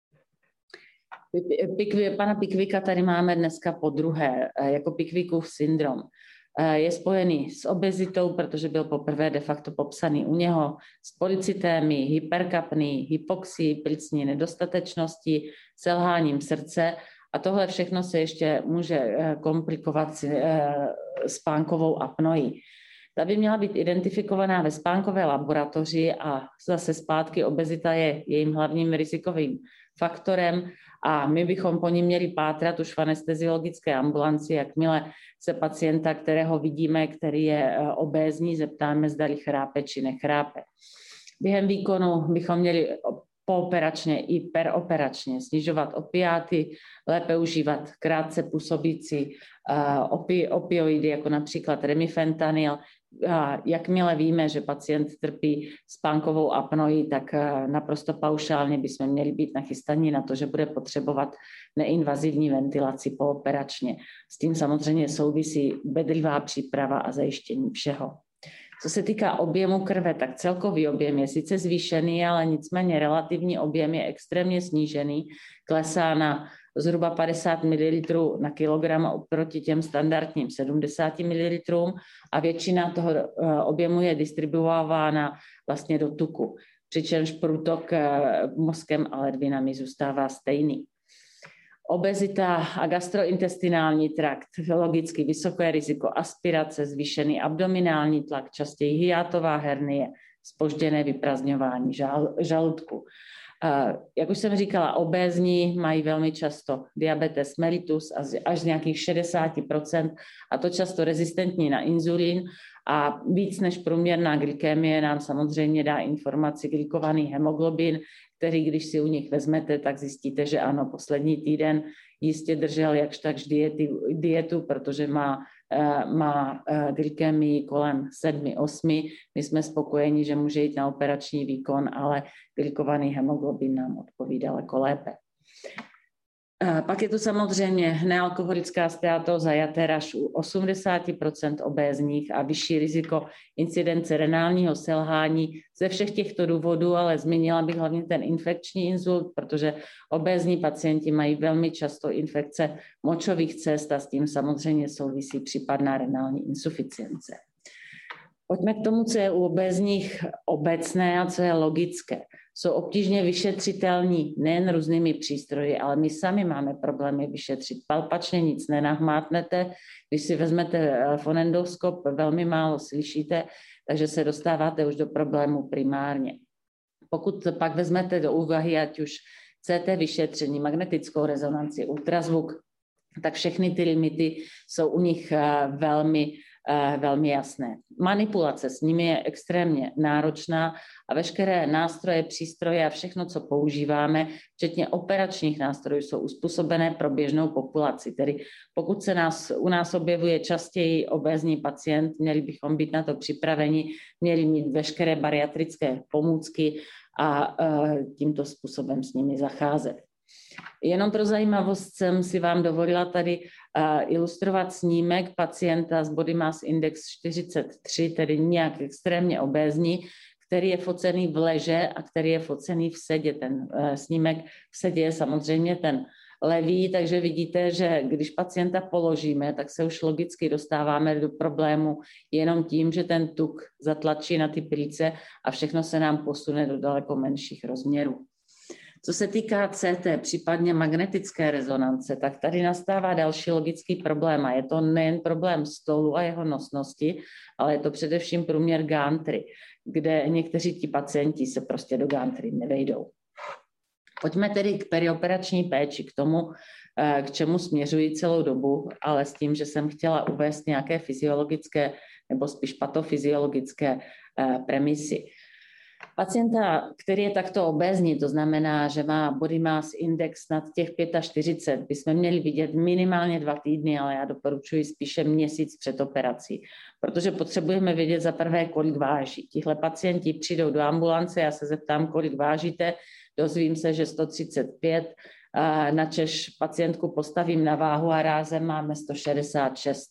Pana Pickwicka tady máme dneska podruhé, jako Pickwickův syndrom. Je spojený s obezitou, protože byl poprvé de facto popsaný u něho, s polycytémií, hyperkapnií, hypoxií, plicní nedostatečností, selháním srdce a tohle všechno se ještě může komplikovat spánkovou apnoí. Ta by měla být identifikovaná ve spánkové laboratoři a zase zpátky obezita je jejím hlavním rizikovým faktorem a my bychom po ní měli pátrat už v anesteziologické ambulanci, jakmile se pacienta, kterého vidíme, který je obézní, zeptáme, zdali chrápe či nechrápe. Během výkonu bychom měli pooperačně i peroperačně snižovat opiáty, lépe užívat krátce působící opioidy, jako například remifentanil. Jakmile víme, že pacient trpí spánkovou apnoí, tak naprosto paušálně bychom měli být nachystaní na to, že bude potřebovat neinvazivní ventilaci pooperačně. S tím samozřejmě souvisí bedlivá příprava a zajištění všeho. Co se týká objemu krve, tak celkový objem je sice zvýšený, ale nicméně relativní objem je extrémně snížený, klesá na zhruba 50 ml na kilogram oproti těm standardním 70 ml a většina toho objemu je distribuována vlastně do tuku, přičemž průtok mozkem a ledvinami zůstává stejný. Obezita a gastrointestinální trakt, logicky vysoké riziko aspirace, zvýšený abdominální tlak, častěji hiatová hernie, zpožděné vyprazňování žaludku. Jak už jsem říkala, obézní mají velmi často diabetes mellitus až z nějakých 60%, a to často rezistentní na inzulín, a víc než průměrná glykémie nám samozřejmě dá informaci glykovaný hemoglobin, který když si u nich vezmete, tak zjistíte, že ano, poslední týden jistě držel jakž takž dietu, protože má glykémii kolem 7-8. My jsme spokojeni, že může jít na operační výkon, ale glykovaný hemoglobin nám odpoví daleko lépe. Pak je to samozřejmě nealkoholická steatóza jater až u 80% obézních a vyšší riziko incidence renálního selhání ze všech těchto důvodů, ale zmínila bych hlavně ten infekční inzult, protože obézní pacienti mají velmi často infekce močových cest a s tím samozřejmě souvisí případná renální insuficience. Pojďme k tomu, co je u obézních obecné a co je logické. Jsou obtížně vyšetřitelní nejen různými přístroji, ale my sami máme problémy vyšetřit. Palpačně nic nenahmátnete, když si vezmete fonendoskop, velmi málo slyšíte, takže se dostáváte už do problému primárně. Pokud pak vezmete do úvahy ať už CT vyšetření, magnetickou rezonanci, ultrazvuk, tak všechny ty limity jsou u nich velmi jasné. Manipulace s nimi je extrémně náročná a veškeré nástroje, přístroje a všechno, co používáme, včetně operačních nástrojů, jsou uspůsobené pro běžnou populaci. Tedy pokud se u nás objevuje častěji obézní pacient, měli bychom být na to připraveni, měli mít veškeré bariatrické pomůcky a tímto způsobem s nimi zacházet. Jenom pro zajímavost jsem si vám dovolila tady ilustrovat snímek pacienta s body mass index 43, tedy nějak extrémně obézní, který je focený v leže a který je focený v sedě. Ten snímek v sedě je samozřejmě ten levý, takže vidíte, že když pacienta položíme, tak se už logicky dostáváme do problému jenom tím, že ten tuk zatlačí na ty plíce a všechno se nám posune do daleko menších rozměrů. Co se týká CT, případně magnetické rezonance, tak tady nastává další logický problém a je to nejen problém stolu a jeho nosnosti, ale je to především průměr gantry, kde někteří ti pacienti se prostě do gantry nevejdou. Pojďme tedy k perioperační péči, k tomu, k čemu směřuji celou dobu, ale s tím, že jsem chtěla uvést nějaké fyziologické nebo spíš patofyziologické premisy. Pacienta, který je takto obézní, to znamená, že má body mass index nad těch 45, bychom měli vidět minimálně 2 týdny, ale já doporučuji spíše měsíc před operací, protože potřebujeme vědět za prvé, kolik váží. Tihle pacienti přijdou do ambulance, já se zeptám, kolik vážíte, dozvím se, že 135, načež pacientku postavím na váhu a rázem máme 166.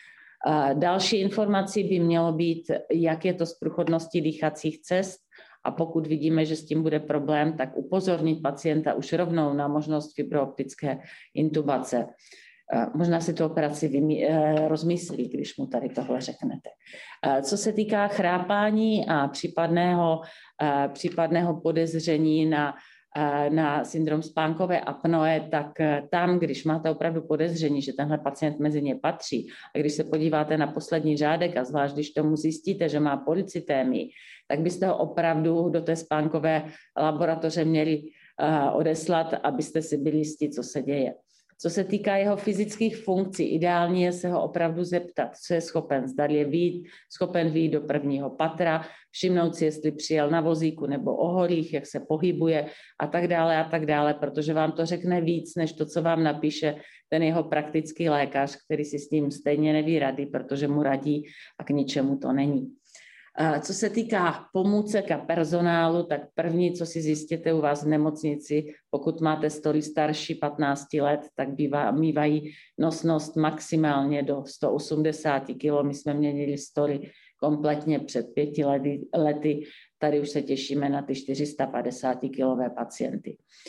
Další informací by mělo být, jak je to s průchodností dýchacích cest, a pokud vidíme, že s tím bude problém, tak upozornit pacienta už rovnou na možnost fibrooptické intubace. Možná si tu operaci rozmyslí, když mu tady tohle řeknete. Co se týká chrápání a případného podezření na syndrom spánkové apnoe, tak tam, když máte opravdu podezření, že tenhle pacient mezi ně patří, a když se podíváte na poslední řádek a zvlášť, když tomu zjistíte, že má polycytémii, tak byste ho opravdu do té spánkové laboratoře měli odeslat, abyste si byli jistí, co se děje. Co se týká jeho fyzických funkcí, ideálně je se ho opravdu zeptat, co je schopen, zda je schopen vyjít do prvního patra, všimnout si, jestli přijel na vozíku nebo o horích, jak se pohybuje a tak dále, protože vám to řekne víc, než to, co vám napíše ten jeho praktický lékař, který si s tím stejně neví rady, protože mu radí a k ničemu to není. Co se týká pomůcek a personálu, tak první, co si zjistíte u vás v nemocnici, pokud máte stoly starší 15 let, tak mývají nosnost maximálně do 180 kg. My jsme měnili stoly kompletně před 5 lety, tady už se těšíme na ty 450 kilové pacienty.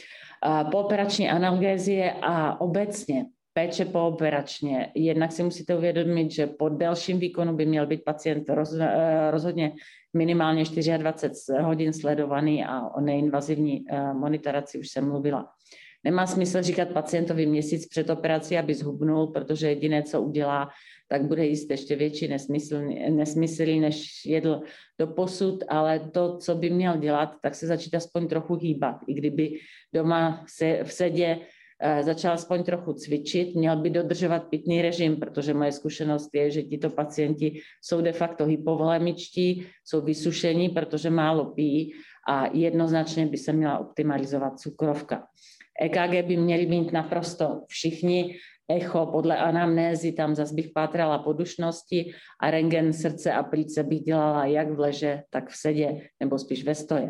Pooperační analgézie a obecně péče pooperačně. Jednak si musíte uvědomit, že po delším výkonu by měl být pacient rozhodně minimálně 24 hodin sledovaný a o neinvazivní monitoraci už jsem mluvila. Nemá smysl říkat pacientovi měsíc před operací, aby zhubnul, protože jediné, co udělá, tak bude jíst ještě větší nesmysly, než jedl doposud, ale to, co by měl dělat, tak se začít aspoň trochu hýbat. I kdyby doma v sedě začal aspoň trochu cvičit, měl by dodržovat pitný režim, protože moje zkušenost je, že tito pacienti jsou de facto hypovolemičtí, jsou vysušení, protože málo pijí a jednoznačně by se měla optimalizovat cukrovka. EKG by měli mít naprosto všichni, echo podle anamnézy, tam zase bych pátrala po dušnosti a rentgen srdce a plíce bych dělala jak v leže, tak v sedě, nebo spíš ve stoje.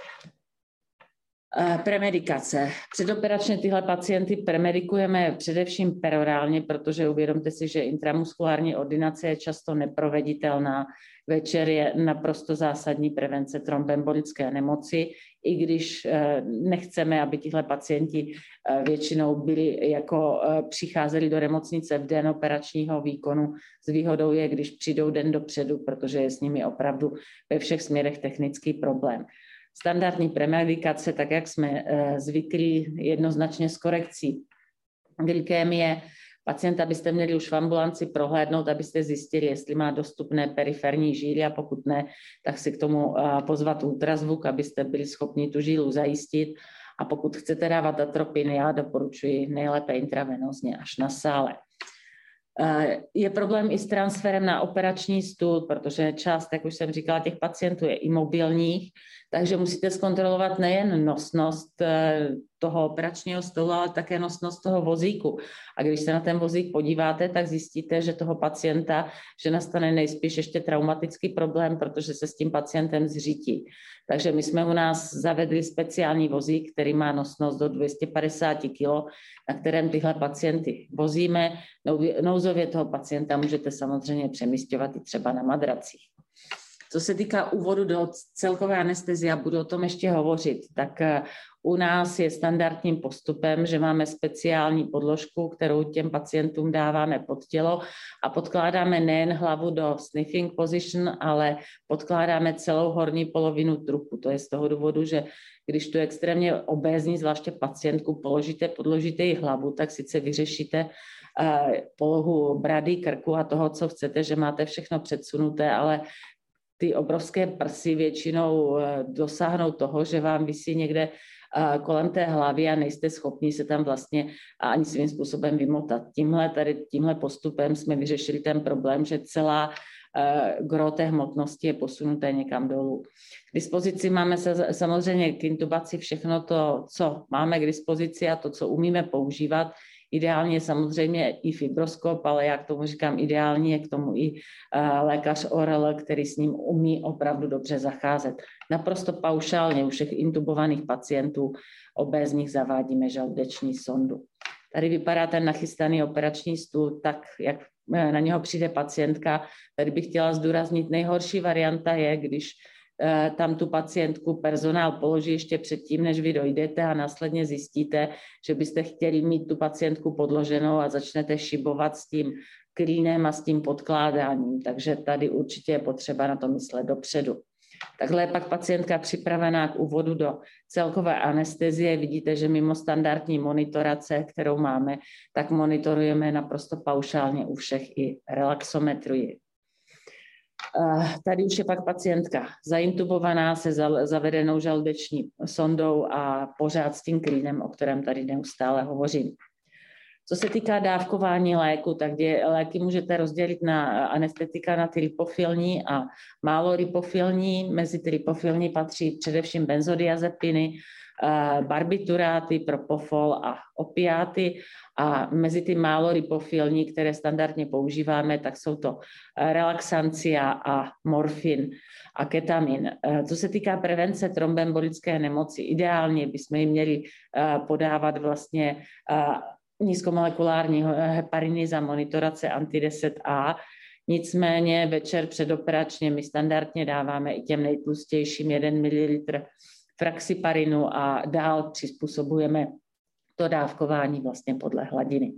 Premedikace. Předoperačně tyhle pacienty premedikujeme především perorálně, protože uvědomte si, že intramuskulární ordinace je často neproveditelná. Večer je naprosto zásadní prevence trombembolické nemoci, i když nechceme, aby tihle pacienti většinou přicházeli do nemocnice v den operačního výkonu. S výhodou je, když přijdou den dopředu, protože je s nimi opravdu ve všech směrech technický problém. Standardní premedikace, tak jak jsme zvyklí, jednoznačně s korekcí glykémie. Pacienta byste měli už v ambulanci prohlédnout, abyste zjistili, jestli má dostupné periferní žíly a pokud ne, tak si k tomu pozvat ultrazvuk, abyste byli schopni tu žílu zajistit. A pokud chcete dávat atropiny, já doporučuji nejlépe intravenózně až na sále. Je problém i s transferem na operační stůl, protože část, jak už jsem říkala, těch pacientů je imobilních, takže musíte zkontrolovat nejen nosnost toho operačního stolu, ale také nosnost toho vozíku. A když se na ten vozík podíváte, tak zjistíte, že toho pacienta, že nastane nejspíš ještě traumatický problém, protože se s tím pacientem zřítí. Takže my jsme u nás zavedli speciální vozík, který má nosnost do 250 kg, na kterém tyhle pacienty vozíme. Nouzově toho pacienta můžete samozřejmě přemísťovat i třeba na madracích. Co se týká úvodu do celkové anestezie, budu o tom ještě hovořit, tak u nás je standardním postupem, že máme speciální podložku, kterou těm pacientům dáváme pod tělo a podkládáme nejen hlavu do sniffing position, ale podkládáme celou horní polovinu trupu. To je z toho důvodu, že když tu extrémně obézní, zvláště pacientku, podložíte jí hlavu, tak sice vyřešíte polohu brady, krku a toho, co chcete, že máte všechno předsunuté, ale ty obrovské prsy většinou dosáhnou toho, že vám visí někde kolem té hlavy a nejste schopni se tam vlastně ani svým způsobem vymotat. Tímhle postupem jsme vyřešili ten problém, že celá gro té hmotnosti je posunuté někam dolů. K dispozici máme samozřejmě k intubaci všechno to, co máme k dispozici a to, co umíme používat. Ideálně samozřejmě i fibroskop, ale já k tomu říkám ideální je k tomu i lékař ORL, který s ním umí opravdu dobře zacházet. Naprosto paušálně u všech intubovaných pacientů obézních zavádíme žaludeční sondu. Tady vypadá ten nachystaný operační stůl tak, jak na něho přijde pacientka. Tady bych chtěla zdůraznit, nejhorší varianta je, když tam tu pacientku personál položí ještě předtím, než vy dojdete a následně zjistíte, že byste chtěli mít tu pacientku podloženou a začnete šibovat s tím klínem a s tím podkládáním. Takže tady určitě je potřeba na to myslet dopředu. Takhle je pak pacientka připravená k úvodu do celkové anestezie. Vidíte, že mimo standardní monitorace, kterou máme, tak monitorujeme naprosto paušálně u všech i relaxometrii. Tady už je pak pacientka zaintubovaná se zavedenou žaludeční sondou a pořád s tím klínem, o kterém tady neustále hovořím. Co se týká dávkování léku, tak léky můžete rozdělit na anestetika na ty lipofilní a málo lipofilní. Mezi ty lipofilní patří především benzodiazepiny, barbituráty, propofol a opiáty a mezi ty málo lipofilní, které standardně používáme, tak jsou to relaxancia a morfin a ketamin. Co se týká prevence trombembolické nemoci, ideálně bychom jim měli podávat vlastně nízkomolekulární hepariny za monitorace anti-10A. Nicméně večer předoperačně my standardně dáváme i těm nejtlustějším 1 ml fraxiparinu a dál přizpůsobujeme to dávkování vlastně podle hladiny.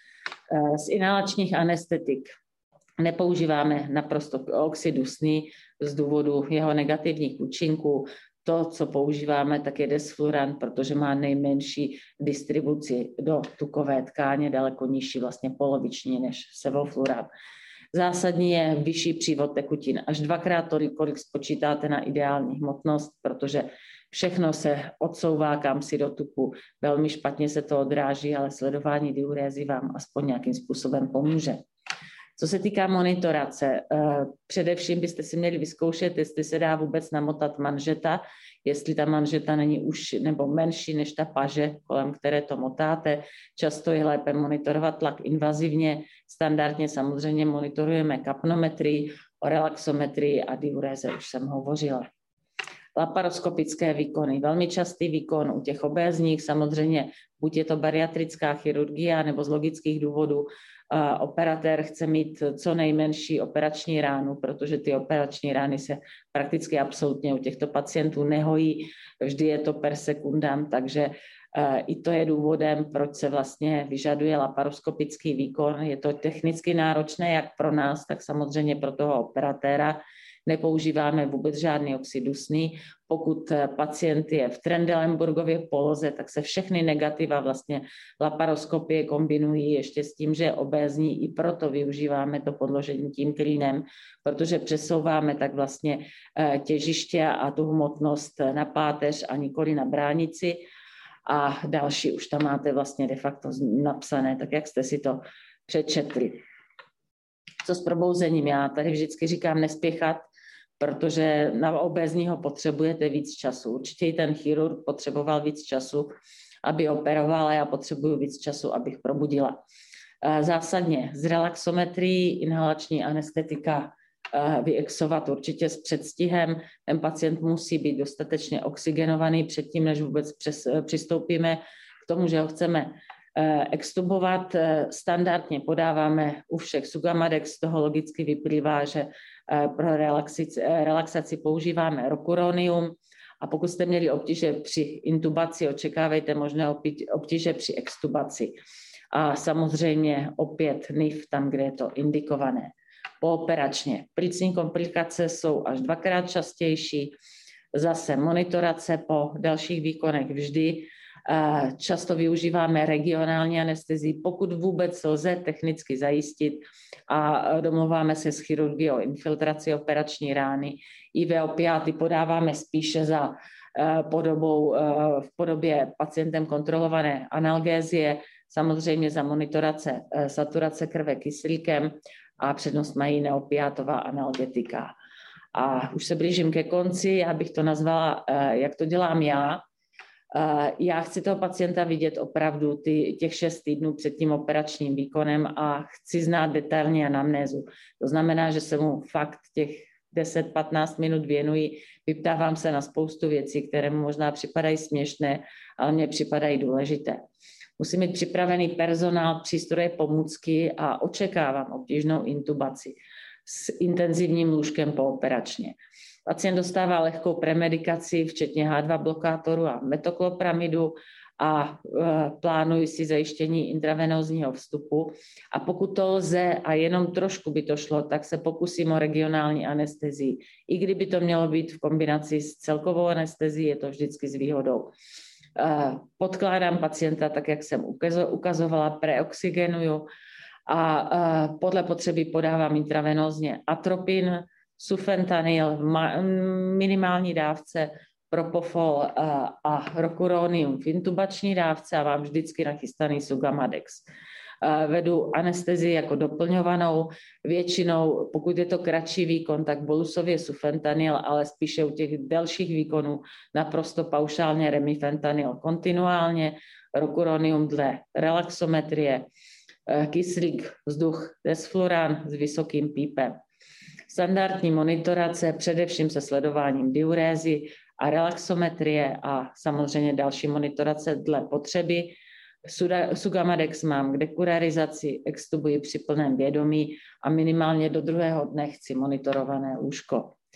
Z inhalačních anestetik nepoužíváme naprosto oxid dusný z důvodu jeho negativních účinků. To, co používáme, tak je desfluran, protože má nejmenší distribuci do tukové tkáně, daleko nižší, vlastně poloviční než sevofluran. Zásadní je vyšší přívod tekutin, až 2x tolik, kolik spočítáte na ideální hmotnost, protože všechno se odsouvá kamsi do tuku. Velmi špatně se to odráží, ale sledování diurézy vám aspoň nějakým způsobem pomůže. Co se týká monitorace, především byste si měli vyzkoušet, jestli se dá vůbec namotat manžeta, jestli ta manžeta není už nebo menší než ta paže, kolem které to motáte. Často je lépe monitorovat tlak invazivně. Standardně samozřejmě monitorujeme kapnometrii, o relaxometrii a diuréze už jsem hovořila. Laparoskopické výkony. Velmi častý výkon u těch obézních, samozřejmě buď je to bariatrická chirurgie, nebo z logických důvodů operatér chce mít co nejmenší operační ránu, protože ty operační rány se prakticky absolutně u těchto pacientů nehojí, vždy je to per sekundám, takže i to je důvodem, proč se vlastně vyžaduje laparoskopický výkon. Je to technicky náročné jak pro nás, tak samozřejmě pro toho operatéra. Nepoužíváme vůbec žádný oxid dusný. Pokud pacient je v Trendelenburgově poloze, tak se všechny negativa vlastně laparoskopie kombinují ještě s tím, že je obézní. I proto využíváme to podložení tím klínem, protože přesouváme tak vlastně těžiště a tu hmotnost na páteř a nikoli na bránici. A další už tam máte vlastně de facto napsané, tak jak jste si to přečetli. Co s probouzením? Já tady vždycky říkám nespěchat, protože na obézního potřebujete víc času. Určitě i ten chirurg potřeboval víc času, aby operoval, a já potřebuju víc času, abych probudila. Zásadně z relaxometrií, inhalační anestetika vyexovat určitě s předstihem. Ten pacient musí být dostatečně oxygenovaný předtím, než vůbec přistoupíme k tomu, že ho chceme extubovat. Standardně podáváme u všech Sugamadex, z toho logicky vyplývá, že pro relaxaci používáme Rocuronium, a pokud jste měli obtíže při intubaci, očekávejte možné obtíže při extubaci. A samozřejmě opět NIF tam, kde je to indikované. Pooperačně plicní komplikace jsou až 2x častější, zase monitorace po dalších výkonech vždy. Často využíváme regionální anestezii, pokud vůbec lze technicky zajistit, a domluváme se s chirurgií o infiltraci operační rány. IV opiáty podáváme spíše v podobě pacientem kontrolované analgézie, samozřejmě za monitorace saturace krve kyslíkem, a přednost mají neopiátová analgetika. A už se blížím ke konci, já bych to nazvala, jak to dělám já. Já chci toho pacienta vidět opravdu těch 6 týdnů před tím operačním výkonem a chci znát detailně anamnézu. To znamená, že se mu fakt těch 10-15 minut věnuji, vyptávám se na spoustu věcí, které mu možná připadají směšné, ale mně připadají důležité. Musím mít připravený personál, přístroje, pomůcky a očekávám obtížnou intubaci s intenzivním lůžkem pooperačně. Pacient dostává lehkou premedikaci, včetně H2 blokátoru a metoklopiramidu, a plánuji si zajištění intravenózního vstupu. A pokud to lze a jenom trošku by to šlo, tak se pokusím o regionální anestezii. I kdyby to mělo být v kombinaci s celkovou anestezií, je to vždycky s výhodou. Podkládám pacienta tak, jak jsem ukazovala, preoxygenuju a podle potřeby podávám intravenózně atropin, sufentanil v minimální dávce, propofol a Rocuronium v intubační dávce, a mám vždycky nachystaný Sugamadex. Vedu anestezii jako doplňovanou, většinou, pokud je to kratší výkon, tak bolusově sufentanil, ale spíše u těch delších výkonů naprosto paušálně remifentanil kontinuálně, Rocuronium dle relaxometrie, kyslík, vzduch, desfluran s vysokým pípem. Standardní monitorace především se sledováním diurézy a relaxometrie a samozřejmě další monitorace dle potřeby. Sugamadex mám k dekurarizaci, extubuji při plném vědomí a minimálně do 2. dne chci monitorované lůžko.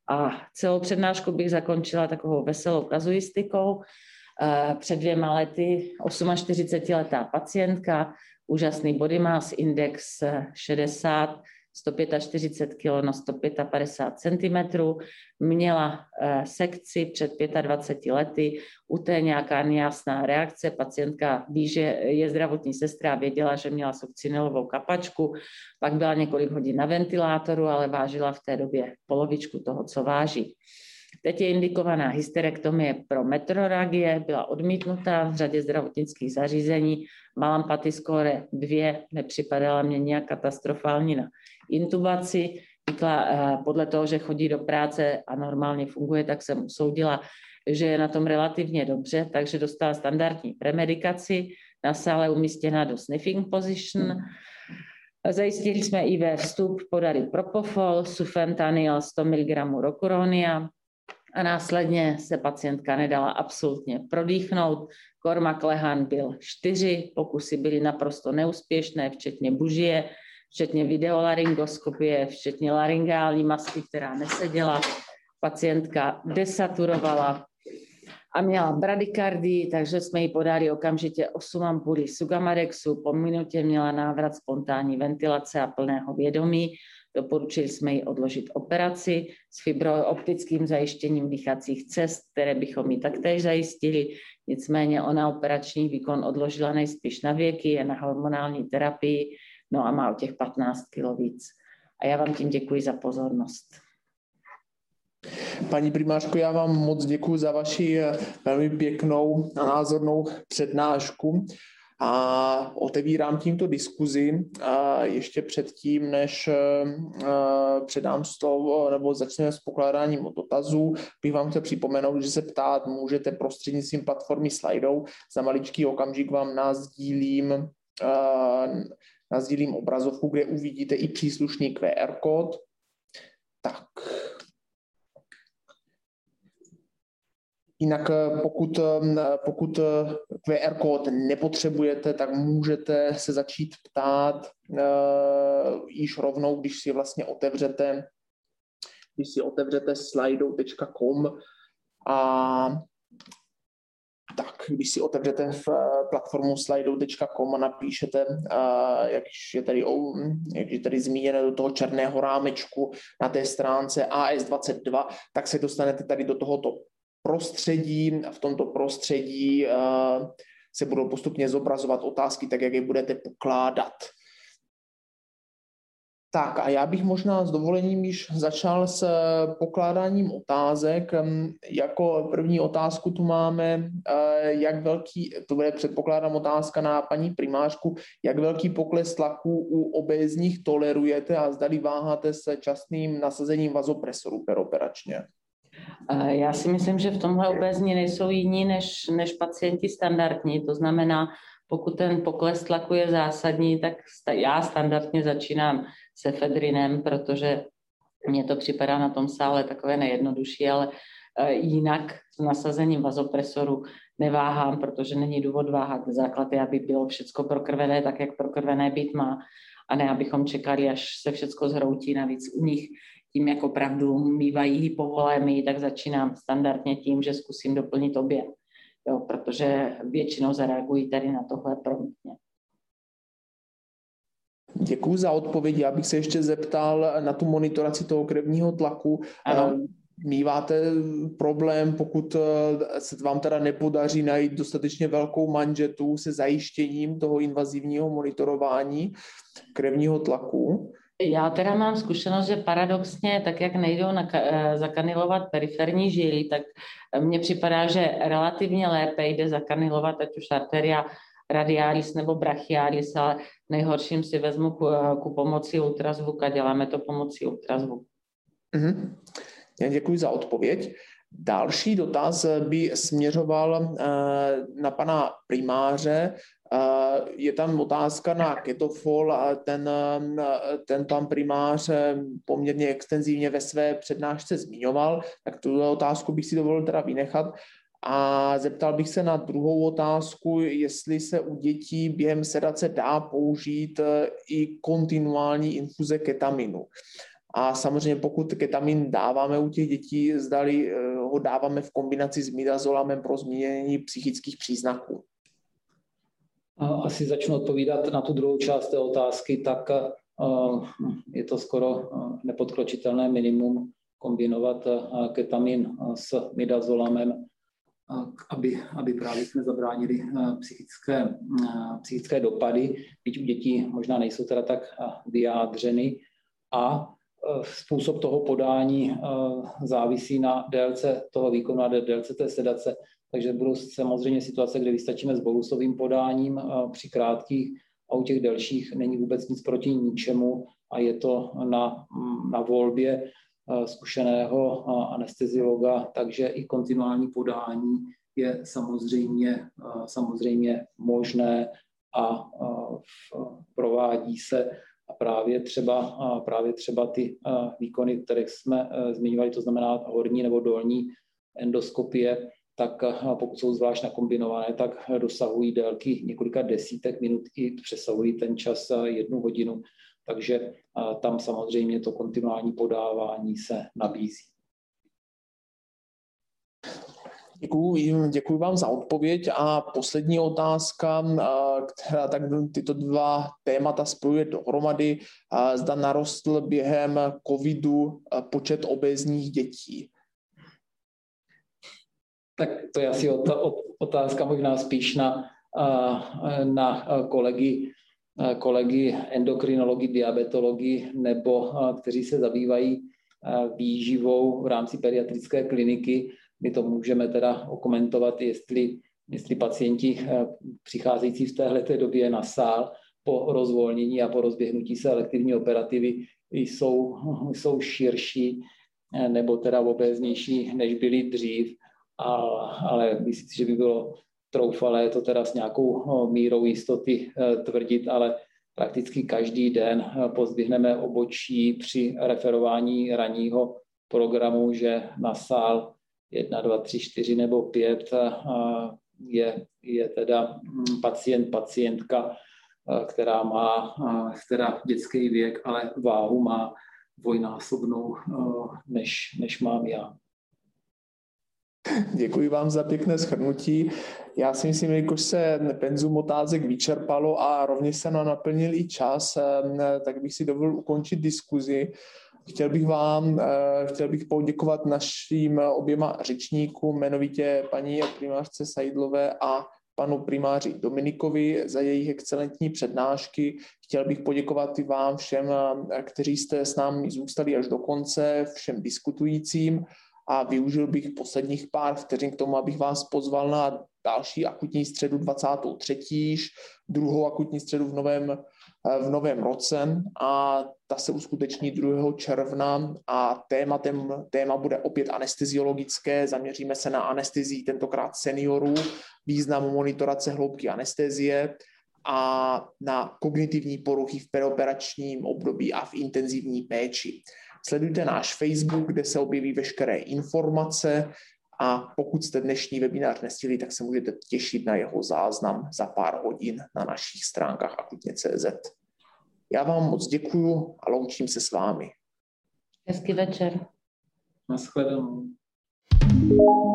A celou přednášku bych zakončila takovou veselou kazuistikou. Před 2 lety 48letá pacientka, úžasný body mass index 60, 145 kg na 155 cm, měla sekci před 25 lety, u té nějaká nejasná reakce, pacientka ví, že je zdravotní sestra, věděla, že měla sukcinelovou kapačku, pak byla několik hodin na ventilátoru, ale vážila v té době polovičku toho, co váží. Teď je indikovaná hysterektomie pro metroragie, byla odmítnutá v řadě zdravotnických zařízení. Mám PATI score 2, nepřipadala mě nějak katastrofální na intubaci. Podle toho, že chodí do práce a normálně funguje, tak jsem usoudila, že je na tom relativně dobře, takže dostala standardní premedikaci, na sále umístěna do sniffing position. Zajistili jsme IV vstup, podali propofol, sufentanil 100 mg rokuronia, a následně se pacientka nedala absolutně prodýchnout. Cormac Lehan byl 4, pokusy byly naprosto neúspěšné, včetně bužie, včetně videolaryngoskopie, včetně laryngální masky, která neseděla. Pacientka desaturovala a měla bradykardii, takže jsme jí podali okamžitě 8 ampulí Sugamadexu. Po minutě měla návrat spontánní ventilace a plného vědomí. Doporučili jsme jí odložit operaci s fibrooptickým zajištěním dýchacích cest, které bychom jí taktéž zajistili. Nicméně ona operační výkon odložila nejspíš na věky, je na hormonální terapii, no a má o těch 15 kg víc. A já vám tím děkuji za pozornost. Paní primářko, já vám moc děkuji za vaši velmi pěknou a názornou přednášku. A otevírám tímto diskuzi a ještě předtím, než předám slovo nebo začneme s pokládáním dotazů, bych vám chtěl připomenout, že se ptát můžete prostřednictvím platformy Slido. Za maličký okamžik vám nasdílím obrazovku, kde uvidíte i příslušný QR kód. Tak. Jinak pokud QR kód nepotřebujete, tak můžete se začít ptát již rovnou, když si vlastně otevřete slido.com a tak, když si otevřete v platformu slido.com a napíšete, jak je tady zmíněno do toho černého rámečku na té stránce AS22, tak se dostanete tady do tohoto prostředí. V tomto prostředí se budou postupně zobrazovat otázky, tak jak je budete pokládat. Tak a já bych možná s dovolením již začal s pokládáním otázek. Jako první otázku tu máme, jak velký, to bude předpokládám otázka na paní primářku, jak velký pokles tlaku u obézních tolerujete a zdali váháte se častým nasazením vazopresoru peroperačně? Já si myslím, že v tomhle obézní nejsou jiní než pacienti standardní. To znamená, pokud ten pokles tlaku je zásadní, tak já standardně začínám s efedrinem, protože mně to připadá na tom sále takové nejjednodušší, ale jinak s nasazením vazopresoru neváhám, protože není důvod váhat. Základ je, aby bylo všecko prokrvené tak, jak prokrvené být má, a ne abychom čekali, až se všecko zhroutí. Navíc u nich tím, jak opravdu mývají hypovolémii, tak začínám standardně tím, že zkusím doplnit objem, jo, protože většinou zareagují tady na tohle promptně. Děkuji za odpověď. Já bych se ještě zeptal na tu monitoraci toho krevního tlaku. Ano. Míváte problém, pokud se vám teda nepodaří najít dostatečně velkou manžetu se zajištěním toho invazivního monitorování krevního tlaku? Já teda mám zkušenost, že paradoxně, tak jak nejdou zakanilovat periferní žíly, tak mně připadá, že relativně lépe jde zakanilovat ať už arteria radialis nebo brachialis, ale nejhorším si vezmu ku pomoci ultrazvuk a děláme to pomocí ultrazvuku. Já děkuji za odpověď. Další dotaz by směřoval na pana primáře. Je tam otázka na ketofol a ten pan primář poměrně extenzivně ve své přednášce zmiňoval, tak tuto otázku bych si dovolil teda vynechat a zeptal bych se na druhou otázku, jestli se u dětí během sedace dá použít i kontinuální infuze ketaminu. A samozřejmě pokud ketamin dáváme u těch dětí, zdali ho dáváme v kombinaci s midazolamem pro zmírnění psychických příznaků. Asi začnu odpovídat na tu druhou část té otázky, tak je to skoro nepodkročitelné minimum kombinovat ketamin s midazolamem, aby právě jsme zabránili psychické dopady, byť u dětí možná nejsou teda tak vyjádřeny. A způsob toho podání závisí na délce toho výkonu a délce té sedace. Takže budou samozřejmě situace, kde vystačíme s bolusovým podáním při krátkých a u těch delších není vůbec nic proti ničemu a je to na volbě zkušeného anesteziologa, takže i kontinuální podání je samozřejmě možné a provádí se a právě třeba ty výkony, které jsme zmiňovali, to znamená horní nebo dolní endoskopie, tak pokud jsou zvlášť nakombinované, tak dosahují délky několika desítek minut i přesahují ten čas 1 hodinu. Takže tam samozřejmě to kontinuální podávání se nabízí. Děkuji vám za odpověď a poslední otázka, která tak tyto dva témata spojuje dohromady. Zda narostl během covidu počet obézních dětí? Tak to je asi otázka možná spíš na kolegy endokrinology, diabetology, nebo kteří se zabývají výživou v rámci pediatrické kliniky. My to můžeme teda okomentovat, jestli pacienti přicházející v téhleté době na sál po rozvolnění a po rozběhnutí se elektivní operativy jsou širší nebo teda obéznější, než byli dřív. Ale myslím si, že by bylo troufalé to teda s nějakou mírou jistoty tvrdit, ale prakticky každý den pozdvihneme obočí při referování ranního programu, že na sál 1, 2, 3, 4 nebo 5 je teda pacientka, která má teda dětský věk, ale váhu má dvojnásobnou, než mám já. Děkuji vám za pěkné shrnutí. Já si myslím, jelikož se penzum otázek vyčerpalo a rovněž se nám naplnil i čas, tak bych si dovolil ukončit diskuzi. Chtěl bych poděkovat našim oběma řečníkům, jmenovitě paní primářce Seidlové a panu primáři Dominikovi za jejich excelentní přednášky. Chtěl bych poděkovat i vám všem, kteří jste s námi zůstali až do konce, všem diskutujícím. A využil bych posledních pár vteřin k tomu, abych vás pozval na další akutní středu 23. druhou akutní středu v novém roce a ta se uskuteční 2. června a téma bude opět anesteziologické, zaměříme se na anestezii tentokrát seniorů, významu monitorace hloubky anestezie a na kognitivní poruchy v perioperačním období a v intenzivní péči. Sledujte náš Facebook, kde se objeví veškeré informace a pokud jste dnešní webinář nestihli, tak se můžete těšit na jeho záznam za pár hodin na našich stránkách akutně.cz. Já vám moc děkuju a loučím se s vámi. Hezký večer. Naschledanou.